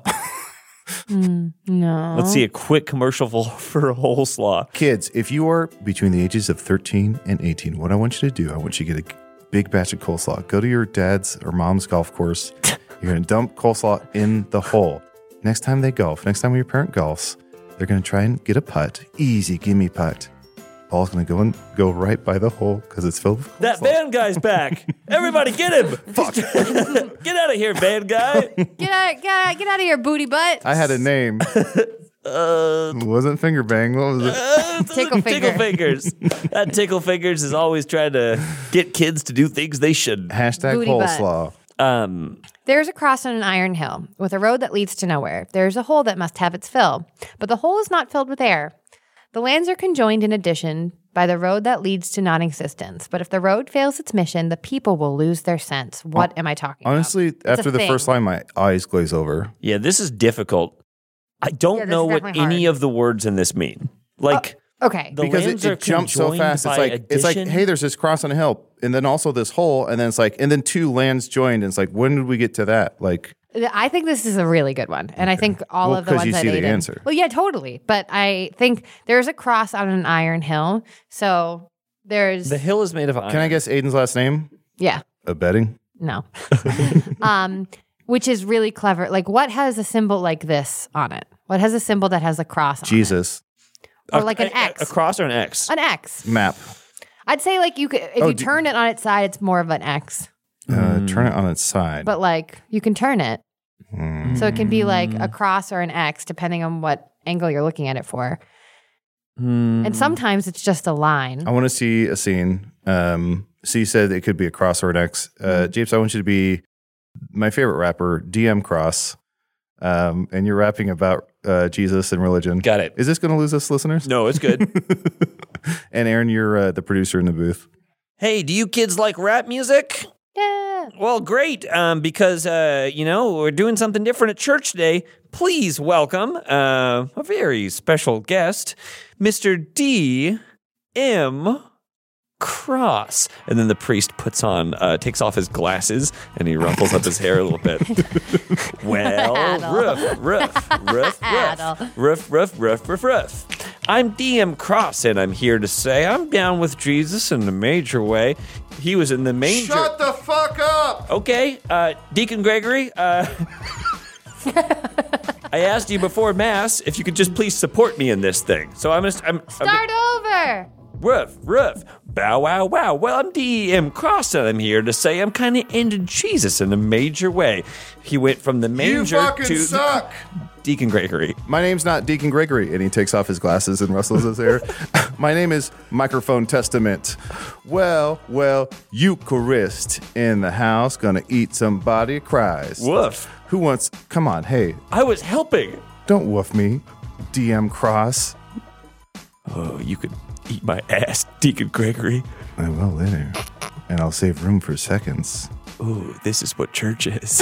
[SPEAKER 1] No.
[SPEAKER 5] Let's see a quick commercial for, for Whole Slaw.
[SPEAKER 4] Kids, if you are between the ages of thirteen and eighteen, what I want you to do, I want you to get a big batch of coleslaw. Go to your dad's or mom's golf course. You're going to dump coleslaw in the hole. Next time they golf, next time your parent golfs, they're going to try and get a putt. Easy, gimme putt. Ball's going to go and go right by the hole because it's filled with coleslaw.
[SPEAKER 5] That van guy's back. Everybody get him. Fuck. Get out of here, van guy.
[SPEAKER 1] Get out, get out, get out of here, booty butt.
[SPEAKER 4] I had a name.
[SPEAKER 5] Uh,
[SPEAKER 4] It wasn't finger bang. What was it?
[SPEAKER 5] uh,
[SPEAKER 1] Tickle finger.
[SPEAKER 5] Tickle fingers. That tickle fingers is always trying to get kids to do things they shouldn't.
[SPEAKER 4] Hashtag
[SPEAKER 1] Booty butt.
[SPEAKER 4] coleslaw.
[SPEAKER 5] Um,
[SPEAKER 1] There's a cross on an iron hill with a road that leads to nowhere. There's a hole that must have its fill, but the hole is not filled with air. The lands are conjoined in addition by the road that leads to non-existence. But if the road fails its mission, the people will lose their sense. What am I talking
[SPEAKER 4] Honestly,
[SPEAKER 1] about?
[SPEAKER 4] after the
[SPEAKER 1] thing.
[SPEAKER 4] first line, my eyes glaze over.
[SPEAKER 5] yeah, this is difficult. I don't
[SPEAKER 1] Yeah, this
[SPEAKER 5] know
[SPEAKER 1] is
[SPEAKER 5] what
[SPEAKER 1] definitely
[SPEAKER 5] any
[SPEAKER 1] hard.
[SPEAKER 5] of the words in this mean. Like,
[SPEAKER 1] Okay.
[SPEAKER 5] the
[SPEAKER 4] Because
[SPEAKER 5] lands
[SPEAKER 4] it,
[SPEAKER 5] are
[SPEAKER 4] it jumps so
[SPEAKER 5] conjoined
[SPEAKER 4] fast. It's
[SPEAKER 5] by
[SPEAKER 4] like it's like,
[SPEAKER 5] addition?
[SPEAKER 4] hey, there's this cross on a hill, and then also this hole, and then it's like, and then two lands joined, and it's like, when did we get to that? Like,
[SPEAKER 1] I think this is a really good one. And I think all
[SPEAKER 4] Well,
[SPEAKER 1] of the
[SPEAKER 4] 'cause
[SPEAKER 1] ones
[SPEAKER 4] you
[SPEAKER 1] that
[SPEAKER 4] see the
[SPEAKER 1] Aiden-
[SPEAKER 4] answer.
[SPEAKER 1] Well, yeah, totally. But I think there's a cross on an iron hill. So there's,
[SPEAKER 5] the hill is made of iron.
[SPEAKER 4] can I guess Aiden's last name?
[SPEAKER 1] yeah,
[SPEAKER 4] A betting.
[SPEAKER 1] no. um, which is really clever. Like, what has a symbol like this on it? What has a symbol that has a cross on
[SPEAKER 4] Jesus.
[SPEAKER 1] it? Or like an
[SPEAKER 5] A- a-
[SPEAKER 1] X.
[SPEAKER 5] A cross or an X?
[SPEAKER 1] An X.
[SPEAKER 4] Map.
[SPEAKER 1] I'd say like you could, if
[SPEAKER 4] Oh,
[SPEAKER 1] you
[SPEAKER 4] do-
[SPEAKER 1] turn it on its side, it's more of an X.
[SPEAKER 4] Uh, turn it on its side.
[SPEAKER 1] But like you can turn it.
[SPEAKER 4] Hmm.
[SPEAKER 1] So it can be like a cross or an X depending on what angle you're looking at it for.
[SPEAKER 5] Hmm.
[SPEAKER 1] And sometimes it's just a line.
[SPEAKER 4] I want to see a scene. Um, so you said it could be a cross or an X. Uh, Japes, I want you to be my favorite rapper, D M Cross. Um, and you're rapping about uh, Jesus and religion.
[SPEAKER 5] Got it.
[SPEAKER 4] Is this going to lose us listeners?
[SPEAKER 5] No, it's good.
[SPEAKER 4] And Aaron, you're uh, the producer in the booth.
[SPEAKER 5] Hey, do you kids like rap music?
[SPEAKER 1] Yeah.
[SPEAKER 5] Well, great, um, because, uh, you know, we're doing something different at church today. Please welcome uh, a very special guest, Mister D M Cross. And then the priest puts on, uh, takes off his glasses, and he ruffles up his hair a little bit. Well,
[SPEAKER 1] Adel.
[SPEAKER 5] ruff, ruff, ruff,
[SPEAKER 1] Adel.
[SPEAKER 5] ruff, ruff, ruff, ruff, ruff, ruff. I'm D M Cross, and I'm here to say I'm down with Jesus in a major way. He was in the manger.
[SPEAKER 4] Shut the fuck up!
[SPEAKER 5] Okay, uh, Deacon Gregory, uh, I asked you before Mass if you could just please support me in this thing. So I'm just, I'm,
[SPEAKER 1] Start over.
[SPEAKER 5] Ruff, ruff, bow, wow, wow. Well, I'm D M Cross, and I'm here to say I'm kind of into Jesus in a major way. He went from the
[SPEAKER 4] You
[SPEAKER 5] manger
[SPEAKER 4] fucking
[SPEAKER 5] to
[SPEAKER 4] suck!
[SPEAKER 5] Deacon Gregory.
[SPEAKER 4] My name's not Deacon Gregory, and he takes off his glasses and rustles his hair. My name is Microphone Testament. Well, well, Eucharist in the house, gonna eat somebody cries.
[SPEAKER 5] Woof.
[SPEAKER 4] Who wants? Come on, hey,
[SPEAKER 5] I was helping.
[SPEAKER 4] don't woof me, D M Cross.
[SPEAKER 5] Oh, you could eat my ass, Deacon Gregory.
[SPEAKER 4] I will later, and I'll save room for seconds.
[SPEAKER 5] Ooh, this is what church is.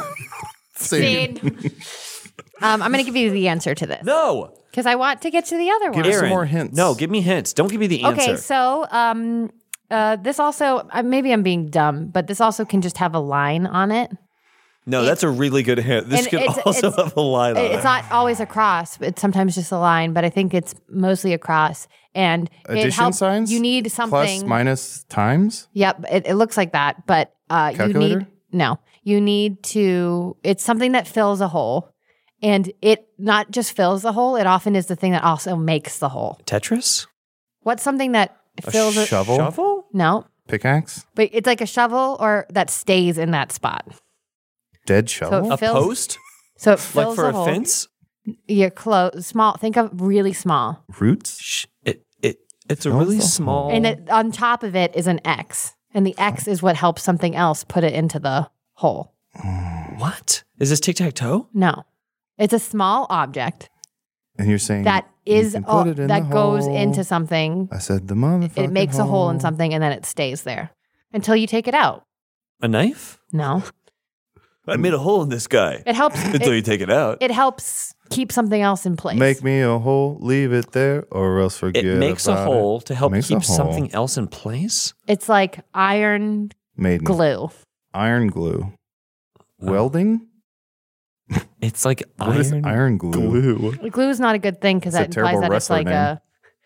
[SPEAKER 1] Scene. um, I'm going to give you the answer to this.
[SPEAKER 5] No.
[SPEAKER 1] Because I want to get to the other one.
[SPEAKER 4] Give us some more hints.
[SPEAKER 5] No, give me hints. Don't give me the answer.
[SPEAKER 1] Okay, so um, uh, this also, uh, maybe I'm being dumb, but this also can just have a line on it.
[SPEAKER 5] No, that's a really good hint. This
[SPEAKER 1] And
[SPEAKER 5] could
[SPEAKER 1] it's-
[SPEAKER 5] also
[SPEAKER 1] it's-
[SPEAKER 5] have a line on it.
[SPEAKER 1] It's not always a cross. It's sometimes just a line, but I think it's mostly a cross. And it
[SPEAKER 4] Addition
[SPEAKER 1] helps.
[SPEAKER 4] signs?
[SPEAKER 1] You need something.
[SPEAKER 4] Plus, minus, times?
[SPEAKER 1] Yep, it, it looks like that, but uh, you
[SPEAKER 4] Calculator?
[SPEAKER 1] need no. You need to. It's something that fills a hole, and it not just fills the hole. It often is the thing that also makes the hole.
[SPEAKER 5] Tetris?
[SPEAKER 1] What's something that fills a
[SPEAKER 4] shovel?
[SPEAKER 5] Shovel?
[SPEAKER 1] No,
[SPEAKER 4] Pickaxe?
[SPEAKER 1] but it's like a shovel or that stays in that spot.
[SPEAKER 4] Dead shovel?
[SPEAKER 1] it
[SPEAKER 5] A
[SPEAKER 1] fills-
[SPEAKER 5] post?
[SPEAKER 1] So it
[SPEAKER 5] Like
[SPEAKER 1] fills
[SPEAKER 5] for
[SPEAKER 1] the
[SPEAKER 5] a
[SPEAKER 1] hole.
[SPEAKER 5] fence?
[SPEAKER 1] You're close. Small. Think of really small,
[SPEAKER 4] Roots?
[SPEAKER 5] Sh- It, it, it's a
[SPEAKER 4] Fills
[SPEAKER 5] really
[SPEAKER 4] the
[SPEAKER 5] small.
[SPEAKER 1] and it, on top of it is an X, and the X is what helps something else put it into the hole.
[SPEAKER 5] What? Is this tic tac toe?
[SPEAKER 1] No, it's a small object
[SPEAKER 4] And you're saying
[SPEAKER 1] that
[SPEAKER 4] you
[SPEAKER 1] is
[SPEAKER 4] can
[SPEAKER 1] all,
[SPEAKER 4] put it in
[SPEAKER 1] that
[SPEAKER 4] the
[SPEAKER 1] goes
[SPEAKER 4] hole.
[SPEAKER 1] into something.
[SPEAKER 4] I said the motherfucker.
[SPEAKER 1] It makes a hole in something, and then it stays there until you take it out.
[SPEAKER 5] A knife?
[SPEAKER 1] No,
[SPEAKER 5] I made a hole in this guy.
[SPEAKER 1] it helps.
[SPEAKER 5] Until
[SPEAKER 1] it,
[SPEAKER 5] you take it out.
[SPEAKER 1] it helps keep something else in place.
[SPEAKER 4] Make me a hole, leave it there, or else forget
[SPEAKER 5] It makes a
[SPEAKER 4] about
[SPEAKER 5] hole
[SPEAKER 4] it.
[SPEAKER 5] to help
[SPEAKER 4] Makes a
[SPEAKER 5] keep
[SPEAKER 4] hole.
[SPEAKER 5] something else in place?
[SPEAKER 1] It's like iron
[SPEAKER 4] Maiden.
[SPEAKER 1] glue.
[SPEAKER 4] Iron glue. Welding?
[SPEAKER 5] It's like
[SPEAKER 4] What is
[SPEAKER 5] iron,
[SPEAKER 4] iron glue?
[SPEAKER 5] glue.
[SPEAKER 1] Glue is not a good thing because
[SPEAKER 4] It's a
[SPEAKER 1] that implies
[SPEAKER 4] terrible
[SPEAKER 1] that it's
[SPEAKER 4] wrestler
[SPEAKER 1] like
[SPEAKER 4] name.
[SPEAKER 1] a.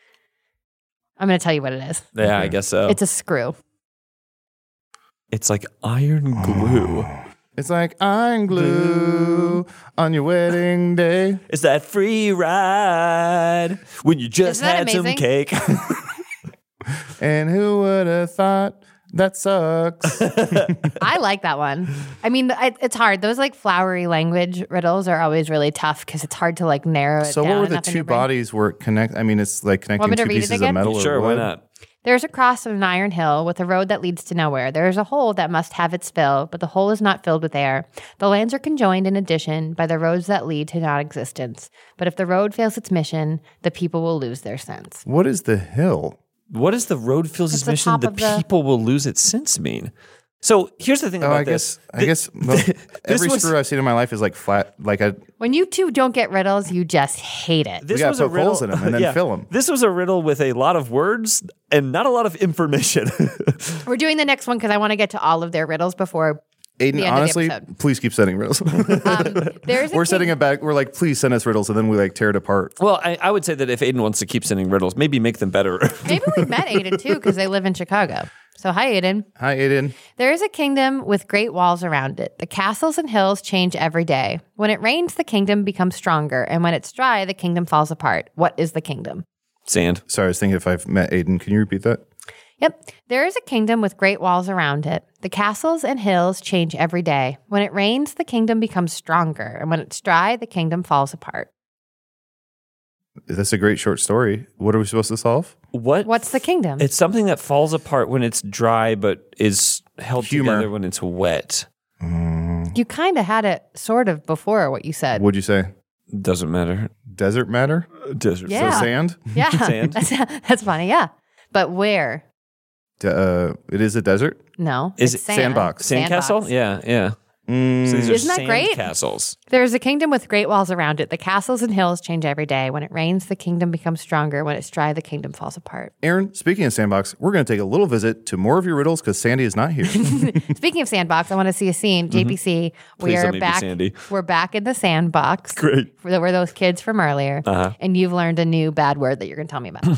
[SPEAKER 1] I'm going to tell you what it is.
[SPEAKER 5] Yeah, I
[SPEAKER 4] Okay.
[SPEAKER 5] guess so.
[SPEAKER 1] It's a screw.
[SPEAKER 5] It's like iron glue.
[SPEAKER 4] It's like iron glue on your wedding day.
[SPEAKER 5] It's that free ride when you just
[SPEAKER 1] Isn't that
[SPEAKER 5] had some
[SPEAKER 1] amazing?
[SPEAKER 5] cake.
[SPEAKER 4] And who would have thought that sucks?
[SPEAKER 1] I like that one. I mean, it, it's hard. Those like flowery language riddles are always really tough because it's hard to like narrow it
[SPEAKER 4] So
[SPEAKER 1] down.
[SPEAKER 4] what were the
[SPEAKER 1] enough in
[SPEAKER 4] two
[SPEAKER 1] your brain.
[SPEAKER 4] bodies were connect? I mean, it's like connecting
[SPEAKER 1] Want me to
[SPEAKER 4] two
[SPEAKER 1] read it
[SPEAKER 4] pieces
[SPEAKER 1] again?
[SPEAKER 4] of metal.
[SPEAKER 5] Sure,
[SPEAKER 4] or
[SPEAKER 5] why
[SPEAKER 4] wood.
[SPEAKER 5] not?
[SPEAKER 1] There's a cross of an iron hill with a road that leads to nowhere. There is a hole that must have its fill, but the hole is not filled with air. The lands are conjoined in addition by the roads that lead to non-existence. But if the road fails its mission, the people will lose their sense.
[SPEAKER 4] What is the hill?
[SPEAKER 5] What is the road fills
[SPEAKER 1] It's
[SPEAKER 5] its
[SPEAKER 1] the
[SPEAKER 5] mission?
[SPEAKER 1] top
[SPEAKER 5] The
[SPEAKER 1] of the-
[SPEAKER 5] people will lose its sense mean. So here's the thing
[SPEAKER 4] Oh,
[SPEAKER 5] about
[SPEAKER 4] I
[SPEAKER 5] this.
[SPEAKER 4] guess. I guess well, every
[SPEAKER 5] was-
[SPEAKER 4] screw I've seen in my life is like flat. Like a
[SPEAKER 1] When you two don't get riddles, you just hate it.
[SPEAKER 5] This
[SPEAKER 4] gotta
[SPEAKER 5] was a
[SPEAKER 4] poke
[SPEAKER 5] riddle,
[SPEAKER 4] holes in 'em and then fill 'em.
[SPEAKER 5] This was a riddle with a lot of words and not a lot of information.
[SPEAKER 1] We're doing the next one because I want to get to all of their riddles before
[SPEAKER 4] Aiden.
[SPEAKER 1] the end
[SPEAKER 4] Honestly,
[SPEAKER 1] of the episode.
[SPEAKER 4] please keep sending riddles.
[SPEAKER 1] Um, there's a
[SPEAKER 4] We're
[SPEAKER 1] king-
[SPEAKER 4] setting it back. We're like, please send us riddles, and then we like tear it apart.
[SPEAKER 5] Well, I, I would say that if Aiden wants to keep sending riddles, maybe make them better.
[SPEAKER 1] Maybe we met Aiden too because they live in Chicago. So hi, Aiden.
[SPEAKER 4] Hi, Aiden.
[SPEAKER 1] There is a kingdom with great walls around it. The castles and hills change every day. When it rains, the kingdom becomes stronger, and when it's dry, the kingdom falls apart. What is the kingdom?
[SPEAKER 5] Sand.
[SPEAKER 4] Sorry, I was thinking if I've met Aiden. Can you repeat that?
[SPEAKER 1] Yep. There is a kingdom with great walls around it. The castles and hills change every day. When it rains, the kingdom becomes stronger, and when it's dry, the kingdom falls apart.
[SPEAKER 4] That's a great short story. What are we supposed to solve?
[SPEAKER 5] What?
[SPEAKER 1] What's the kingdom?
[SPEAKER 5] It's something that falls apart when it's dry, but is held
[SPEAKER 4] Humor.
[SPEAKER 5] together when it's wet.
[SPEAKER 1] You kind of had it sort of before what you said.
[SPEAKER 4] What'd you say?
[SPEAKER 5] Doesn't matter.
[SPEAKER 4] Desert matter?
[SPEAKER 5] Desert.
[SPEAKER 1] Yeah.
[SPEAKER 4] So sand?
[SPEAKER 1] Yeah.
[SPEAKER 5] Sand.
[SPEAKER 1] That's, that's funny. Yeah. But where?
[SPEAKER 4] D- uh, it is a desert.
[SPEAKER 1] No.
[SPEAKER 5] Is
[SPEAKER 1] it's
[SPEAKER 5] it
[SPEAKER 1] sand.
[SPEAKER 4] sandbox?
[SPEAKER 5] Sandcastle?
[SPEAKER 1] Sandbox.
[SPEAKER 5] Yeah, yeah.
[SPEAKER 4] Mm,
[SPEAKER 5] So these are
[SPEAKER 1] Isn't that
[SPEAKER 5] sand
[SPEAKER 1] great?
[SPEAKER 5] castles.
[SPEAKER 1] There's a kingdom with great walls around it. The castles and hills change every day. When it rains, the kingdom becomes stronger. When it's dry, the kingdom falls apart.
[SPEAKER 4] Aaron, speaking of sandbox, we're going to take a little visit to more of your riddles because Sandy is not here.
[SPEAKER 1] Speaking of sandbox, I want to see a scene. J P C, we
[SPEAKER 5] Mm-hmm. Please
[SPEAKER 1] are
[SPEAKER 5] let me be
[SPEAKER 1] back.
[SPEAKER 5] Sandy.
[SPEAKER 1] We're back in the sandbox.
[SPEAKER 5] Great.
[SPEAKER 1] Where were those kids from earlier?
[SPEAKER 5] Uh-huh.
[SPEAKER 1] And you've learned a new bad word that you're going to tell me about.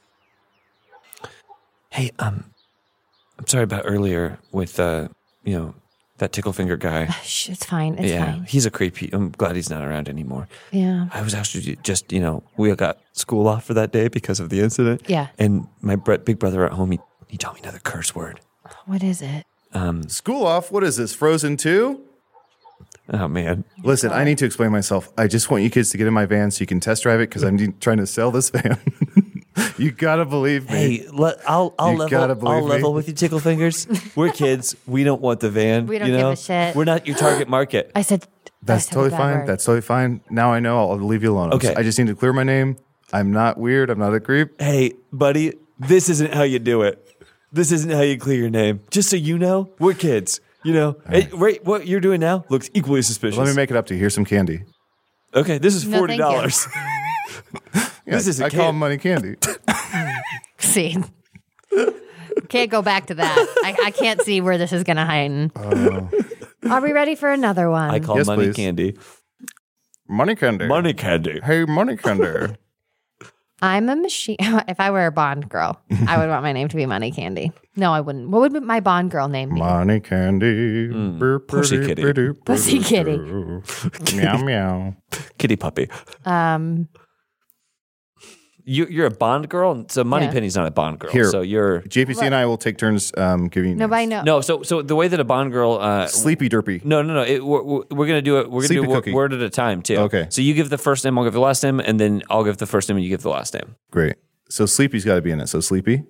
[SPEAKER 5] Hey, um, I'm sorry about earlier with, uh, you know, that tickle finger guy.
[SPEAKER 1] Shh, it's fine. It's
[SPEAKER 5] yeah,
[SPEAKER 1] fine.
[SPEAKER 5] he's a creepy. I'm glad he's not around anymore.
[SPEAKER 1] Yeah.
[SPEAKER 5] I was actually just, you know, we got school off for that day because of the incident.
[SPEAKER 1] Yeah.
[SPEAKER 5] And my bre- big brother at home, he, he taught me another curse word.
[SPEAKER 1] What is it?
[SPEAKER 5] Um,
[SPEAKER 4] School off. What is this? Frozen two?
[SPEAKER 5] oh, man.
[SPEAKER 4] Listen, I need to explain myself. I just want you kids to get in my van so you can test drive it because I'm de- trying to sell this van. You gotta believe me.
[SPEAKER 5] Hey, let, I'll I'll
[SPEAKER 4] You
[SPEAKER 5] level
[SPEAKER 4] gotta believe
[SPEAKER 5] I'll level
[SPEAKER 4] me.
[SPEAKER 5] with you, tickle fingers. We're kids. We don't want the van.
[SPEAKER 1] We don't
[SPEAKER 5] you
[SPEAKER 1] give
[SPEAKER 5] know?
[SPEAKER 1] a shit.
[SPEAKER 5] We're not your target market.
[SPEAKER 1] I said.
[SPEAKER 4] That's
[SPEAKER 1] I said a
[SPEAKER 4] totally
[SPEAKER 1] bad
[SPEAKER 4] fine.
[SPEAKER 1] word.
[SPEAKER 4] That's totally fine. Now I know. I'll leave you alone.
[SPEAKER 5] Okay.
[SPEAKER 4] I just need to clear my name. I'm not weird. I'm not a creep.
[SPEAKER 5] Hey, buddy, this isn't how you do it. This isn't how you clear your name. Just so you know, we're kids. You know, hey, right, what you're doing now looks equally suspicious.
[SPEAKER 4] Let me make it up to you. Here's some candy.
[SPEAKER 5] Okay, this is
[SPEAKER 1] No,
[SPEAKER 5] forty
[SPEAKER 1] thank you.
[SPEAKER 5] dollars.
[SPEAKER 4] Yeah,
[SPEAKER 5] This is a
[SPEAKER 4] I call
[SPEAKER 5] can-
[SPEAKER 4] them money candy.
[SPEAKER 1] See, can't go back to that. I, I can't see where this is going to heighten. Are we ready for another one?
[SPEAKER 5] I call
[SPEAKER 4] Yes,
[SPEAKER 5] money
[SPEAKER 4] please.
[SPEAKER 5] candy.
[SPEAKER 4] Money candy.
[SPEAKER 5] Money candy.
[SPEAKER 4] Hey, money candy.
[SPEAKER 1] I'm a machine. If I were a Bond girl, I would want my name to be Money Candy. No, I wouldn't. What would my Bond girl name be?
[SPEAKER 4] Money candy.
[SPEAKER 5] Mm. Pussy kitty.
[SPEAKER 1] Pussy kitty.
[SPEAKER 4] Meow meow.
[SPEAKER 5] Kitty puppy.
[SPEAKER 1] Um,
[SPEAKER 5] You, you're a Bond girl, so Money
[SPEAKER 1] Yeah.
[SPEAKER 5] Penny's not a Bond girl.
[SPEAKER 4] Here.
[SPEAKER 5] So you're
[SPEAKER 4] J P C and I will take turns um, giving you
[SPEAKER 1] nobody
[SPEAKER 4] names.
[SPEAKER 1] knows.
[SPEAKER 5] no. So so the way that a Bond girl. Uh,
[SPEAKER 4] Sleepy Derpy.
[SPEAKER 5] No, no, no. It, we're, we're we're gonna do it. We're gonna
[SPEAKER 4] Sleepy
[SPEAKER 5] do it
[SPEAKER 4] cookie.
[SPEAKER 5] word at a time too.
[SPEAKER 4] Okay.
[SPEAKER 5] So you give the first name, I'll give the last name, and then I'll give the first name, and you give the last name.
[SPEAKER 4] Great. So Sleepy's got to be in it. So Sleepy.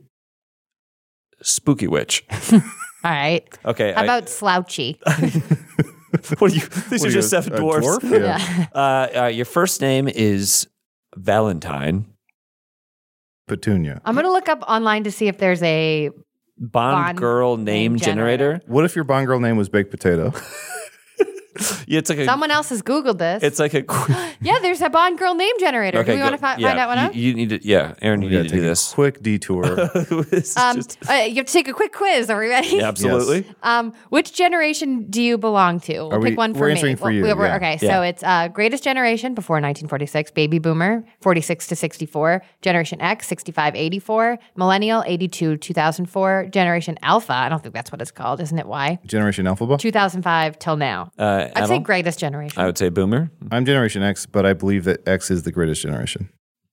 [SPEAKER 5] Spooky witch.
[SPEAKER 1] All right.
[SPEAKER 5] Okay.
[SPEAKER 1] How
[SPEAKER 5] I-
[SPEAKER 1] about Slouchy?
[SPEAKER 5] what are you? These
[SPEAKER 4] What
[SPEAKER 5] are
[SPEAKER 4] are
[SPEAKER 5] just
[SPEAKER 4] you,
[SPEAKER 5] seven
[SPEAKER 4] a
[SPEAKER 5] dwarfs.
[SPEAKER 4] dwarf? Yeah.
[SPEAKER 5] Uh, uh, your first name is Valentine.
[SPEAKER 4] Petunia.
[SPEAKER 1] I'm going to look up online to see if there's a.
[SPEAKER 5] Bond,
[SPEAKER 1] Bond
[SPEAKER 5] girl name,
[SPEAKER 1] name
[SPEAKER 5] generator.
[SPEAKER 1] generator.
[SPEAKER 4] What if your Bond girl name was Baked Potato?
[SPEAKER 5] Yeah, it's like a.
[SPEAKER 1] Someone else has Googled this.
[SPEAKER 5] It's like a.
[SPEAKER 1] yeah, there's a Bond girl name generator. do we
[SPEAKER 5] go-
[SPEAKER 1] want to fi-
[SPEAKER 5] yeah,
[SPEAKER 1] find that one
[SPEAKER 5] you,
[SPEAKER 1] out?
[SPEAKER 5] You need to. Yeah, Aaron, you
[SPEAKER 4] We gotta
[SPEAKER 5] need to do
[SPEAKER 4] take a
[SPEAKER 5] this.
[SPEAKER 4] quick detour.
[SPEAKER 5] This is
[SPEAKER 1] Um,
[SPEAKER 5] just-
[SPEAKER 1] uh, you have to take a quick quiz. Are we ready?
[SPEAKER 5] yeah, absolutely.
[SPEAKER 1] Um, which generation do you belong to? We'll
[SPEAKER 4] Are we-
[SPEAKER 1] pick one for
[SPEAKER 4] we're
[SPEAKER 1] me.
[SPEAKER 4] answering for
[SPEAKER 1] Well,
[SPEAKER 4] you,
[SPEAKER 1] we- we're-
[SPEAKER 4] yeah.
[SPEAKER 1] Okay, so
[SPEAKER 5] Yeah.
[SPEAKER 1] it's uh, greatest generation before nineteen forty-six, baby boomer, forty-six to sixty-four, Generation X, sixty-five, eighty-four, millennial, eighty-two, two thousand four, Generation Alpha. I don't think that's what it's called, isn't it? Y?
[SPEAKER 4] Generation Alphaba.
[SPEAKER 1] two thousand five till now.
[SPEAKER 5] Uh,
[SPEAKER 1] I'd say
[SPEAKER 5] Adel?
[SPEAKER 1] greatest generation.
[SPEAKER 5] I would say boomer.
[SPEAKER 4] I'm Generation X, but I believe that X is the greatest generation.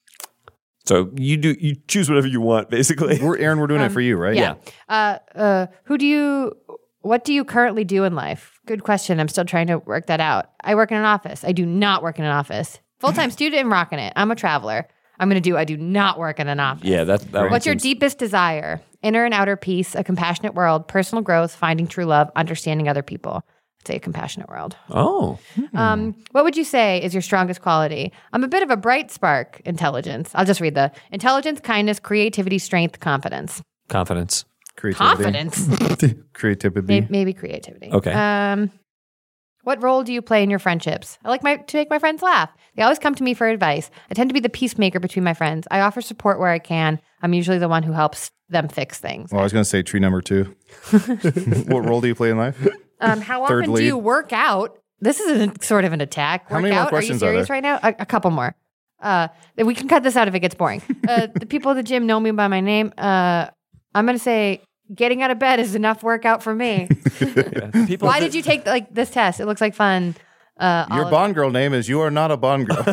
[SPEAKER 5] So you do you choose whatever you want, basically.
[SPEAKER 4] We're Aaron. We're doing it for you, right?
[SPEAKER 1] yeah. Uh, uh, who do you? What do you currently do in life? Good question. I'm still trying to work that out. I work in an office. I do not work in an office. Full time student and rocking it. I'm a traveler. I'm going to do. I do not work in an office.
[SPEAKER 5] Yeah, that. that one
[SPEAKER 1] What's your
[SPEAKER 5] seems-
[SPEAKER 1] deepest desire? Inner and outer peace, a compassionate world, personal growth, finding true love, understanding other people. I'd say a compassionate world.
[SPEAKER 5] Oh,
[SPEAKER 1] Um, what would you say is your strongest quality? I'm a bit of a bright spark. Intelligence. I'll just read the intelligence, kindness, creativity, strength, confidence.
[SPEAKER 5] confidence.
[SPEAKER 4] Creativity.
[SPEAKER 1] Confidence.
[SPEAKER 4] Creativity.
[SPEAKER 1] maybe, maybe creativity.
[SPEAKER 5] Okay.
[SPEAKER 1] Um, what role do you play in your friendships? I like my to make my friends laugh. They always come to me for advice. I tend to be the peacemaker between my friends. I offer support where I can. I'm usually the one who helps them fix things.
[SPEAKER 4] Well, I was going to say tree number two. What role do you play in life?
[SPEAKER 1] Um, how
[SPEAKER 4] Third
[SPEAKER 1] often
[SPEAKER 4] lead.
[SPEAKER 1] do you work out? This is a, sort of an attack.
[SPEAKER 4] How
[SPEAKER 1] Work
[SPEAKER 4] many more
[SPEAKER 1] out?
[SPEAKER 4] questions
[SPEAKER 1] are
[SPEAKER 4] are
[SPEAKER 1] you serious
[SPEAKER 4] there?
[SPEAKER 1] right now? A, a couple more. Uh, we can cut this out if it gets boring. Uh, the people at the gym know me by my name. Uh, I'm going to say getting out of bed is enough workout for me.
[SPEAKER 5] People.
[SPEAKER 1] Why did you take like this test? It looks like fun. Uh,
[SPEAKER 4] Your
[SPEAKER 1] all of-
[SPEAKER 4] Bond girl name is You Are Not a Bond Girl.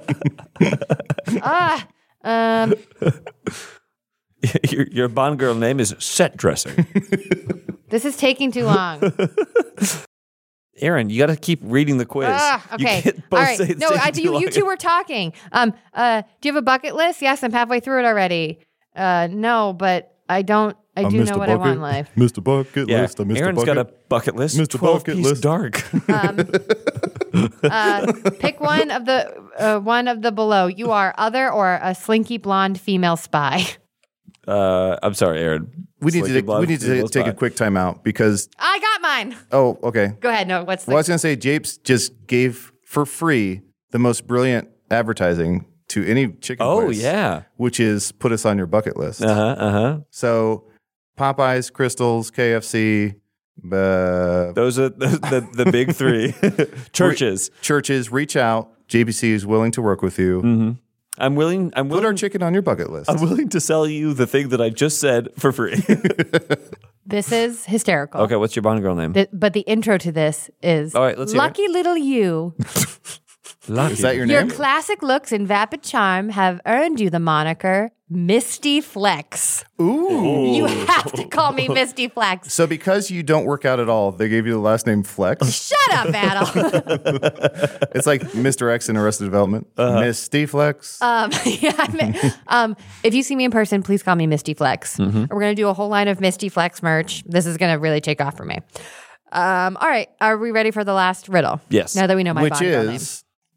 [SPEAKER 1] Ah, um,
[SPEAKER 5] your, your Bond girl name is set dressing.
[SPEAKER 1] this is taking too long.
[SPEAKER 5] Aaron, you got to keep reading the quiz.
[SPEAKER 1] Ah,
[SPEAKER 5] You
[SPEAKER 1] okay.
[SPEAKER 5] can't both
[SPEAKER 1] All right.
[SPEAKER 5] say it's
[SPEAKER 1] No,
[SPEAKER 5] taking
[SPEAKER 1] I,
[SPEAKER 5] too
[SPEAKER 1] you,
[SPEAKER 5] long.
[SPEAKER 1] you two were talking. Um, uh, do you have a bucket list? Yes, I'm halfway through it already. Uh, no, but I don't. I
[SPEAKER 4] I'm
[SPEAKER 1] do
[SPEAKER 4] Mister
[SPEAKER 1] know what I want in
[SPEAKER 4] Bucket.
[SPEAKER 1] life.
[SPEAKER 4] Mister Bucket
[SPEAKER 5] Yeah,
[SPEAKER 4] List. I'm Mister
[SPEAKER 5] Aaron's
[SPEAKER 4] Bucket.
[SPEAKER 5] got a bucket list.
[SPEAKER 4] Mister
[SPEAKER 5] twelve
[SPEAKER 4] Bucket
[SPEAKER 5] piece
[SPEAKER 4] List.
[SPEAKER 5] dark.
[SPEAKER 1] Um, uh, pick one of the uh, one of the below. You are other or a slinky blonde female spy.
[SPEAKER 5] uh, I'm sorry, Aaron.
[SPEAKER 4] We need to
[SPEAKER 5] Slinky
[SPEAKER 4] take,
[SPEAKER 5] blonde
[SPEAKER 4] we need to
[SPEAKER 5] female
[SPEAKER 4] take a
[SPEAKER 5] spy.
[SPEAKER 4] quick time out because
[SPEAKER 1] I got mine.
[SPEAKER 4] oh okay.
[SPEAKER 1] Go ahead. No, what's the
[SPEAKER 4] Well, I was going to say Japes just gave for free the most brilliant advertising to any chicken
[SPEAKER 5] Oh
[SPEAKER 4] place.
[SPEAKER 5] yeah.
[SPEAKER 4] Which is put us on your bucket list.
[SPEAKER 5] Uh huh. Uh huh.
[SPEAKER 4] So Popeyes, Crystals, K F C, uh,
[SPEAKER 5] Those are the the, the big three churches.
[SPEAKER 4] churches, reach out. J B C is willing to work with you.
[SPEAKER 5] Mm-hmm. I'm willing. I'm
[SPEAKER 4] Put our
[SPEAKER 5] willing.
[SPEAKER 4] chicken on your bucket list.
[SPEAKER 5] I'm willing to sell you the thing that I just said for free.
[SPEAKER 1] This is hysterical.
[SPEAKER 5] Okay, what's your Bond girl name?
[SPEAKER 1] The- but the intro to this is
[SPEAKER 5] All right, let's hear it.
[SPEAKER 1] Lucky Little You.
[SPEAKER 5] Lucky.
[SPEAKER 4] Is that your
[SPEAKER 1] Your
[SPEAKER 4] name?
[SPEAKER 1] classic looks and vapid charm have earned you the moniker Misty Flex.
[SPEAKER 4] Ooh.
[SPEAKER 1] You have to call me Misty Flex.
[SPEAKER 4] So because you don't work out at all, they gave you the last name Flex.
[SPEAKER 1] Shut up, Adel.
[SPEAKER 4] It's like Mister X in Arrested Development. Misty Flex.
[SPEAKER 1] um, yeah, I mean, um, if you see me in person, please call me Misty Flex.
[SPEAKER 5] Mm-hmm.
[SPEAKER 1] We're going to do a whole line of Misty Flex merch. This is going to really take off for me. Um, all right. Are we ready for the last riddle?
[SPEAKER 5] Yes.
[SPEAKER 1] Now that we know my
[SPEAKER 4] which
[SPEAKER 1] Bond girl name.
[SPEAKER 4] is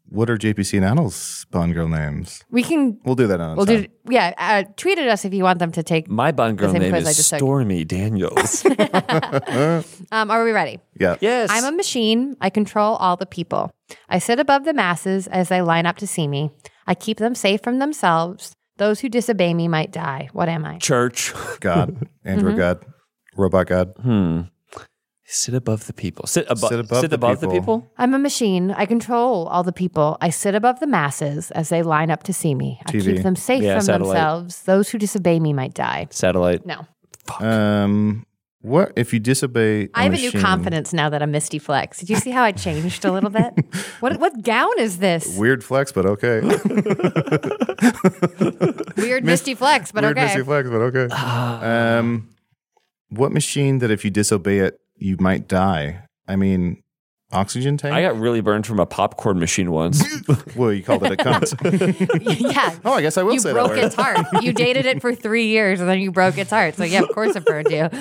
[SPEAKER 4] what are J P C and Adel's Bond girl names?
[SPEAKER 1] We can.
[SPEAKER 4] We'll do that on
[SPEAKER 1] We'll
[SPEAKER 4] time.
[SPEAKER 1] do. Yeah. Uh, tweet at us if you want them to take.
[SPEAKER 5] My Bond girl
[SPEAKER 1] same
[SPEAKER 5] name
[SPEAKER 1] quiz I
[SPEAKER 5] is
[SPEAKER 1] just took.
[SPEAKER 5] Stormy Daniels.
[SPEAKER 1] Um, are we ready?
[SPEAKER 4] Yeah.
[SPEAKER 5] Yes.
[SPEAKER 1] I'm a machine. I control all the people. I sit above the masses as they line up to see me. I keep them safe from themselves. Those who disobey me might die. What am I?
[SPEAKER 5] Church.
[SPEAKER 4] God. Android
[SPEAKER 1] Mm-hmm.
[SPEAKER 4] God. Robot God.
[SPEAKER 5] Hmm. Sit above the people. Sit, abo-
[SPEAKER 4] Sit above
[SPEAKER 5] sit
[SPEAKER 4] the
[SPEAKER 5] above the
[SPEAKER 4] people.
[SPEAKER 5] people?
[SPEAKER 1] I'm a machine. I control all the people. I sit above the masses as they line up to see me. I
[SPEAKER 4] T V.
[SPEAKER 1] keep them safe
[SPEAKER 5] Yeah,
[SPEAKER 1] from
[SPEAKER 5] satellite.
[SPEAKER 1] themselves. Those who disobey me might die.
[SPEAKER 5] Satellite.
[SPEAKER 1] No.
[SPEAKER 4] Um, what if you disobey? A
[SPEAKER 1] I have a
[SPEAKER 4] machine?
[SPEAKER 1] new confidence now that I'm Misty Flex. Did you see how I changed a little bit? What what gown is this?
[SPEAKER 4] Weird flex, but okay.
[SPEAKER 1] Weird Misty Flex, but
[SPEAKER 4] Weird
[SPEAKER 1] okay.
[SPEAKER 4] Misty flex, but okay. um, what machine that if you disobey it, you might die? I mean, oxygen tank.
[SPEAKER 5] I got really burned from a popcorn machine once.
[SPEAKER 4] well, you called it a cunt.
[SPEAKER 1] Yeah.
[SPEAKER 4] oh, I guess I will
[SPEAKER 1] You
[SPEAKER 4] say
[SPEAKER 1] broke
[SPEAKER 4] that word.
[SPEAKER 1] its heart. You dated it for three years and then you broke its heart. So yeah, of course it burned you.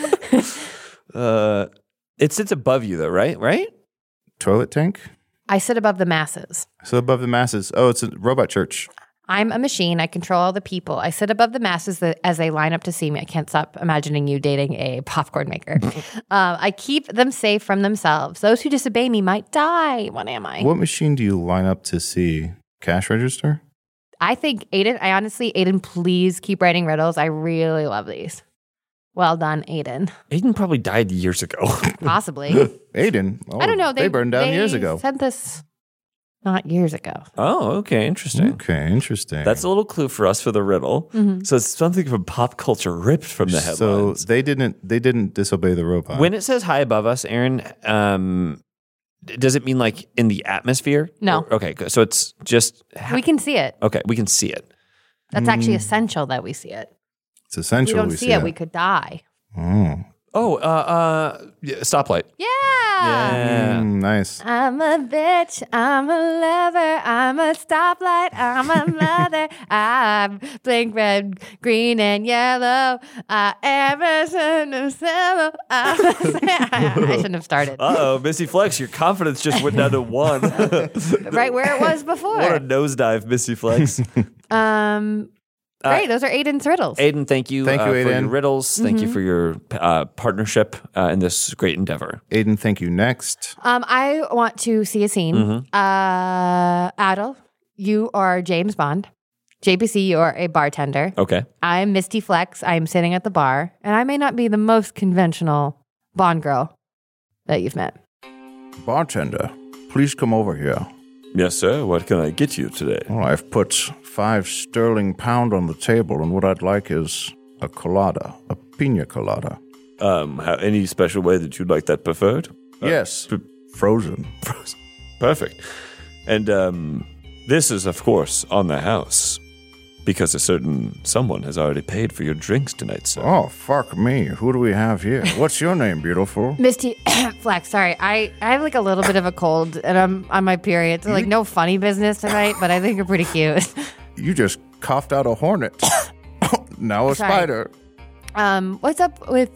[SPEAKER 5] uh, it sits above you, though, right? Right?
[SPEAKER 4] Toilet tank.
[SPEAKER 1] I sit above the masses.
[SPEAKER 4] So above the masses. Oh, it's a robot church.
[SPEAKER 1] I'm a machine. I control all the people. I sit above the masses that, as they line up to see me. I can't stop imagining you dating a popcorn maker. uh, I keep them safe from themselves. Those who disobey me might die. What am I?
[SPEAKER 4] What machine do you line up to see? Cash register?
[SPEAKER 1] I think Aiden, I honestly, Aiden, please keep writing riddles. I really love these. Well done, Aiden.
[SPEAKER 5] Aiden probably died years ago.
[SPEAKER 1] Possibly.
[SPEAKER 4] Aiden. Oh,
[SPEAKER 1] I don't know.
[SPEAKER 4] They, burned down
[SPEAKER 1] they
[SPEAKER 4] years ago.
[SPEAKER 1] Sent this not years ago.
[SPEAKER 5] Oh, okay. Interesting.
[SPEAKER 4] Okay, interesting.
[SPEAKER 5] That's a little clue for us for the riddle.
[SPEAKER 1] Mm-hmm.
[SPEAKER 5] So it's something from pop culture ripped from the
[SPEAKER 4] So
[SPEAKER 5] headlines.
[SPEAKER 4] they didn't. They didn't disobey the robot.
[SPEAKER 5] when it says high above us, Aaron, um, d- does it mean like in the atmosphere?
[SPEAKER 1] No.
[SPEAKER 5] Or- okay, good. So it's just. ha-
[SPEAKER 1] We can see it.
[SPEAKER 5] okay, we can see it.
[SPEAKER 1] That's actually essential that we see it.
[SPEAKER 4] it's
[SPEAKER 1] If we
[SPEAKER 4] essential.
[SPEAKER 1] don't see it, we could die.
[SPEAKER 4] Oh.
[SPEAKER 5] Oh, uh, uh, yeah, stoplight.
[SPEAKER 1] Yeah.
[SPEAKER 5] Yeah.
[SPEAKER 4] Mm, nice.
[SPEAKER 1] I'm a bitch. I'm a lover. I'm a stoplight. I'm a mother. I blink red, green, and yellow. I am a son of Summer. I'm a- I shouldn't have started.
[SPEAKER 5] Uh oh, Missy Flex, your confidence just went down to one.
[SPEAKER 1] Right where it was before.
[SPEAKER 5] What a nosedive, Missy Flex.
[SPEAKER 1] Um, great. Those are Aiden's riddles.
[SPEAKER 5] Aiden, thank you,
[SPEAKER 4] Thank you,
[SPEAKER 5] uh, for your
[SPEAKER 4] Aiden.
[SPEAKER 5] riddles. Thank
[SPEAKER 1] Mm-hmm.
[SPEAKER 5] you for your uh, partnership uh, in this great endeavor.
[SPEAKER 4] Aiden, thank you. Next.
[SPEAKER 1] Um, I want to see a scene.
[SPEAKER 5] Mm-hmm.
[SPEAKER 1] Uh, Adel, you are James Bond. J P C, you are a bartender.
[SPEAKER 5] Okay.
[SPEAKER 1] I'm Misty Flex. I'm sitting at the bar, and I may not be the most conventional Bond girl that you've met.
[SPEAKER 4] Bartender, please come over here.
[SPEAKER 5] Yes, sir. What can I get you today?
[SPEAKER 4] Well, I've put five sterling pound on the table, and what I'd like is a colada, a pina colada.
[SPEAKER 5] Um, how, any special way that you'd like that preferred?
[SPEAKER 4] yes,
[SPEAKER 5] p-
[SPEAKER 4] frozen.
[SPEAKER 5] Perfect. And um, this is, of course, on the house because a certain someone has already paid for your drinks tonight, sir.
[SPEAKER 4] Oh, fuck me. Who do we have here? What's your name, beautiful?
[SPEAKER 1] Misty Flex, sorry. I, I have like a little bit of a cold, and I'm on my period. So, like, no funny business tonight, but I think you're pretty cute.
[SPEAKER 4] You just coughed out a hornet. now a
[SPEAKER 1] Sorry.
[SPEAKER 4] spider.
[SPEAKER 1] Um, what's up with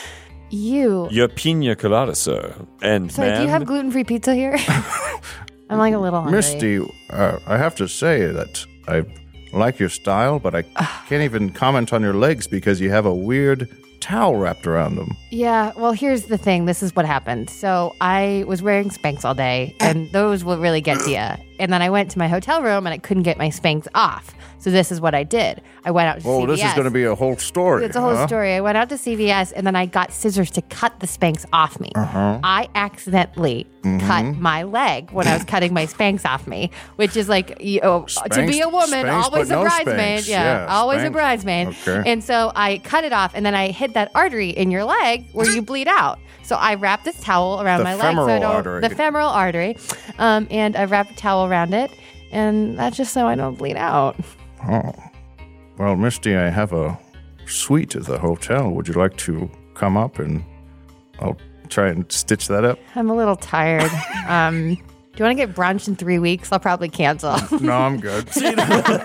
[SPEAKER 1] you?
[SPEAKER 5] Your pina colada, sir. And
[SPEAKER 1] Sorry,
[SPEAKER 5] ma'am,
[SPEAKER 1] do you have gluten-free pizza here? I'm like a little hungry.
[SPEAKER 4] Misty, uh, I have to say that I like your style, but I can't even comment on your legs because you have a weird towel wrapped around them.
[SPEAKER 1] Yeah, well, here's the thing. This is what happened. So I was wearing Spanx all day, and those will really get to you. And then I went to my hotel room, and I couldn't get my Spanx off. So this is what I did. I went out to
[SPEAKER 4] Oh,
[SPEAKER 1] C V S.
[SPEAKER 4] this is going to be a whole story.
[SPEAKER 1] It's a whole
[SPEAKER 4] huh?
[SPEAKER 1] story. I went out to C V S, and then I got scissors to cut the Spanx off me.
[SPEAKER 4] Uh-huh.
[SPEAKER 1] I accidentally
[SPEAKER 4] Mm-hmm.
[SPEAKER 1] cut my leg when I was cutting my Spanx off me, which is like, you know, to be a
[SPEAKER 4] Spanx-
[SPEAKER 1] woman,
[SPEAKER 4] Spanx,
[SPEAKER 1] always
[SPEAKER 4] but
[SPEAKER 1] a
[SPEAKER 4] no
[SPEAKER 1] bridesmaid.
[SPEAKER 4] Spanx.
[SPEAKER 1] Yeah,
[SPEAKER 4] Yeah,
[SPEAKER 1] always a
[SPEAKER 4] Spanx.
[SPEAKER 1] bridesmaid.
[SPEAKER 4] Okay.
[SPEAKER 1] And so I cut it off, and then I hit that artery in your leg where you bleed out. So I wrapped this towel around
[SPEAKER 4] The
[SPEAKER 1] my leg. So I
[SPEAKER 4] femoral
[SPEAKER 1] don't,
[SPEAKER 4] artery.
[SPEAKER 1] The femoral artery. Um, and I wrapped a towel around it, and that's just so I don't bleed out.
[SPEAKER 4] Oh. Well, Misty, I have a suite at the hotel. Would you like to come up and I'll try and stitch that up?
[SPEAKER 1] I'm a little tired. Um, do you want to get brunch in three weeks? I'll probably cancel.
[SPEAKER 4] No, I'm good.
[SPEAKER 1] And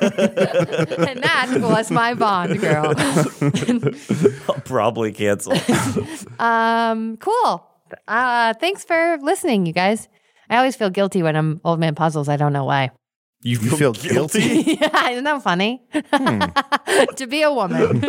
[SPEAKER 1] that was my Bond girl.
[SPEAKER 5] I'll probably cancel.
[SPEAKER 1] Um, cool. Uh, thanks for listening, you guys. I always feel guilty when I'm old man puzzles. I don't know why.
[SPEAKER 5] You feel,
[SPEAKER 4] You feel
[SPEAKER 5] guilty?
[SPEAKER 4] guilty?
[SPEAKER 1] Yeah, isn't that funny? To be a woman.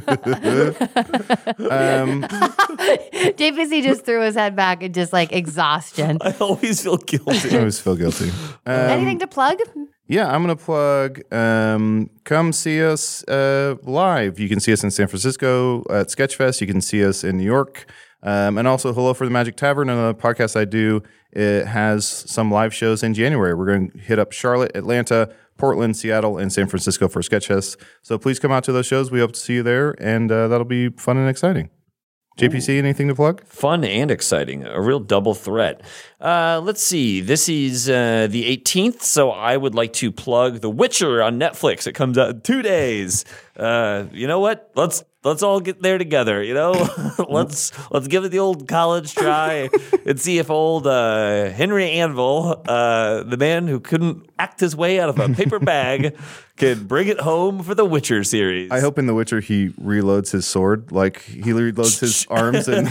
[SPEAKER 4] Um,
[SPEAKER 1] J P C just threw his head back and just like exhaustion.
[SPEAKER 5] I always feel guilty.
[SPEAKER 4] I always feel guilty. Um,
[SPEAKER 1] Anything to plug?
[SPEAKER 4] Yeah, I'm going to plug. Um, come see us uh, live. You can see us in San Francisco at Sketchfest. You can see us in New York. Um, and also Hello for the Magic Tavern, another podcast I do. It has some live shows in January. We're going to hit up Charlotte, Atlanta, Portland, Seattle, and San Francisco for Sketchfest. So please come out to those shows. We hope to see you there, and uh, that'll be fun and exciting. J P C, anything to plug?
[SPEAKER 5] Fun and exciting. A real double threat. Uh, let's see. This is uh, the eighteenth, so I would like to plug The Witcher on Netflix. It comes out in two days. Uh, you know what? Let's let's all get there together. You know, let's let's give it the old college try and see if old uh, Henry Anvil, uh, the man who couldn't act his way out of a paper bag, can bring it home for the Witcher series.
[SPEAKER 4] I hope in The Witcher he reloads his sword, like he reloads his arms. And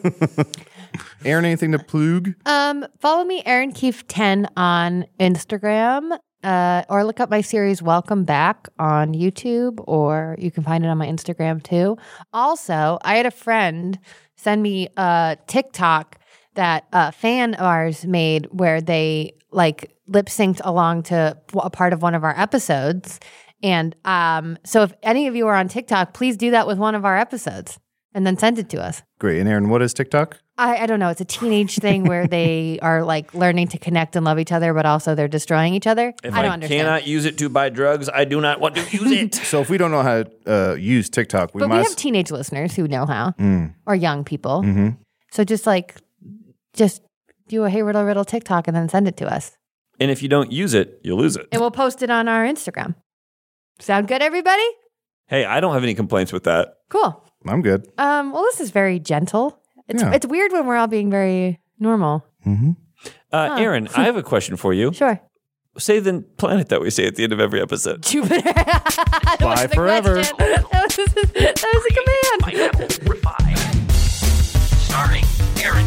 [SPEAKER 4] Aaron, anything to plug?
[SPEAKER 1] Um, follow me, Aaron Keefe ten on Instagram, uh, or look up my series Welcome Back on YouTube, or you can find it on my Instagram too. Also, I had a friend send me a TikTok that a fan of ours made where they like lip synced along to a part of one of our episodes. And um, so if any of you are on TikTok, please do that with one of our episodes and then send it to us.
[SPEAKER 4] Great. And Aaron, what is TikTok?
[SPEAKER 1] I, I don't know. It's a teenage thing where they are like learning to connect and love each other, but also they're destroying each other.
[SPEAKER 5] if
[SPEAKER 1] I
[SPEAKER 5] I,
[SPEAKER 1] don't understand.
[SPEAKER 5] cannot use it to buy drugs, I do not want to use it.
[SPEAKER 4] So if we don't know how to uh, use TikTok, we
[SPEAKER 1] but we
[SPEAKER 4] must.
[SPEAKER 1] have teenage listeners who know how,
[SPEAKER 4] Mm.
[SPEAKER 1] or young people.
[SPEAKER 4] Mm-hmm.
[SPEAKER 1] So just like, just do a Hey Riddle Riddle TikTok and then send it to us.
[SPEAKER 5] And if you don't use it, you'll lose it.
[SPEAKER 1] And we'll post it on our Instagram. Sound good, everybody?
[SPEAKER 5] Hey, I don't have any complaints with that.
[SPEAKER 1] Cool.
[SPEAKER 4] I'm good.
[SPEAKER 1] Um, well, this is very gentle. It's
[SPEAKER 4] Yeah.
[SPEAKER 1] it's weird when we're all being very normal.
[SPEAKER 4] Mm-hmm.
[SPEAKER 5] Uh, Aaron, I have a question for you.
[SPEAKER 1] Sure.
[SPEAKER 5] Say the planet that we say at the end of every episode.
[SPEAKER 1] Jupiter. That
[SPEAKER 4] Bye
[SPEAKER 1] was the
[SPEAKER 4] forever.
[SPEAKER 1] question. That was, that was a command.
[SPEAKER 3] Pineapple Refined. Starring Aaron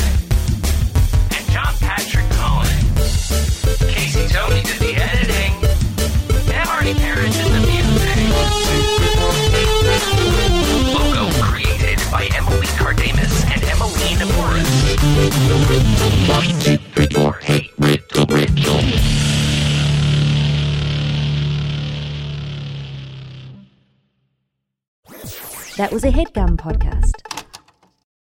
[SPEAKER 3] Keefe and John Patrick Cohen. Casey Tony did the editing. And Marty Parrish did the music. Logo created by Emily Cardamus and Emmeline Morris. Keep your hate riddle riddle.
[SPEAKER 10] That was a HeadGum podcast.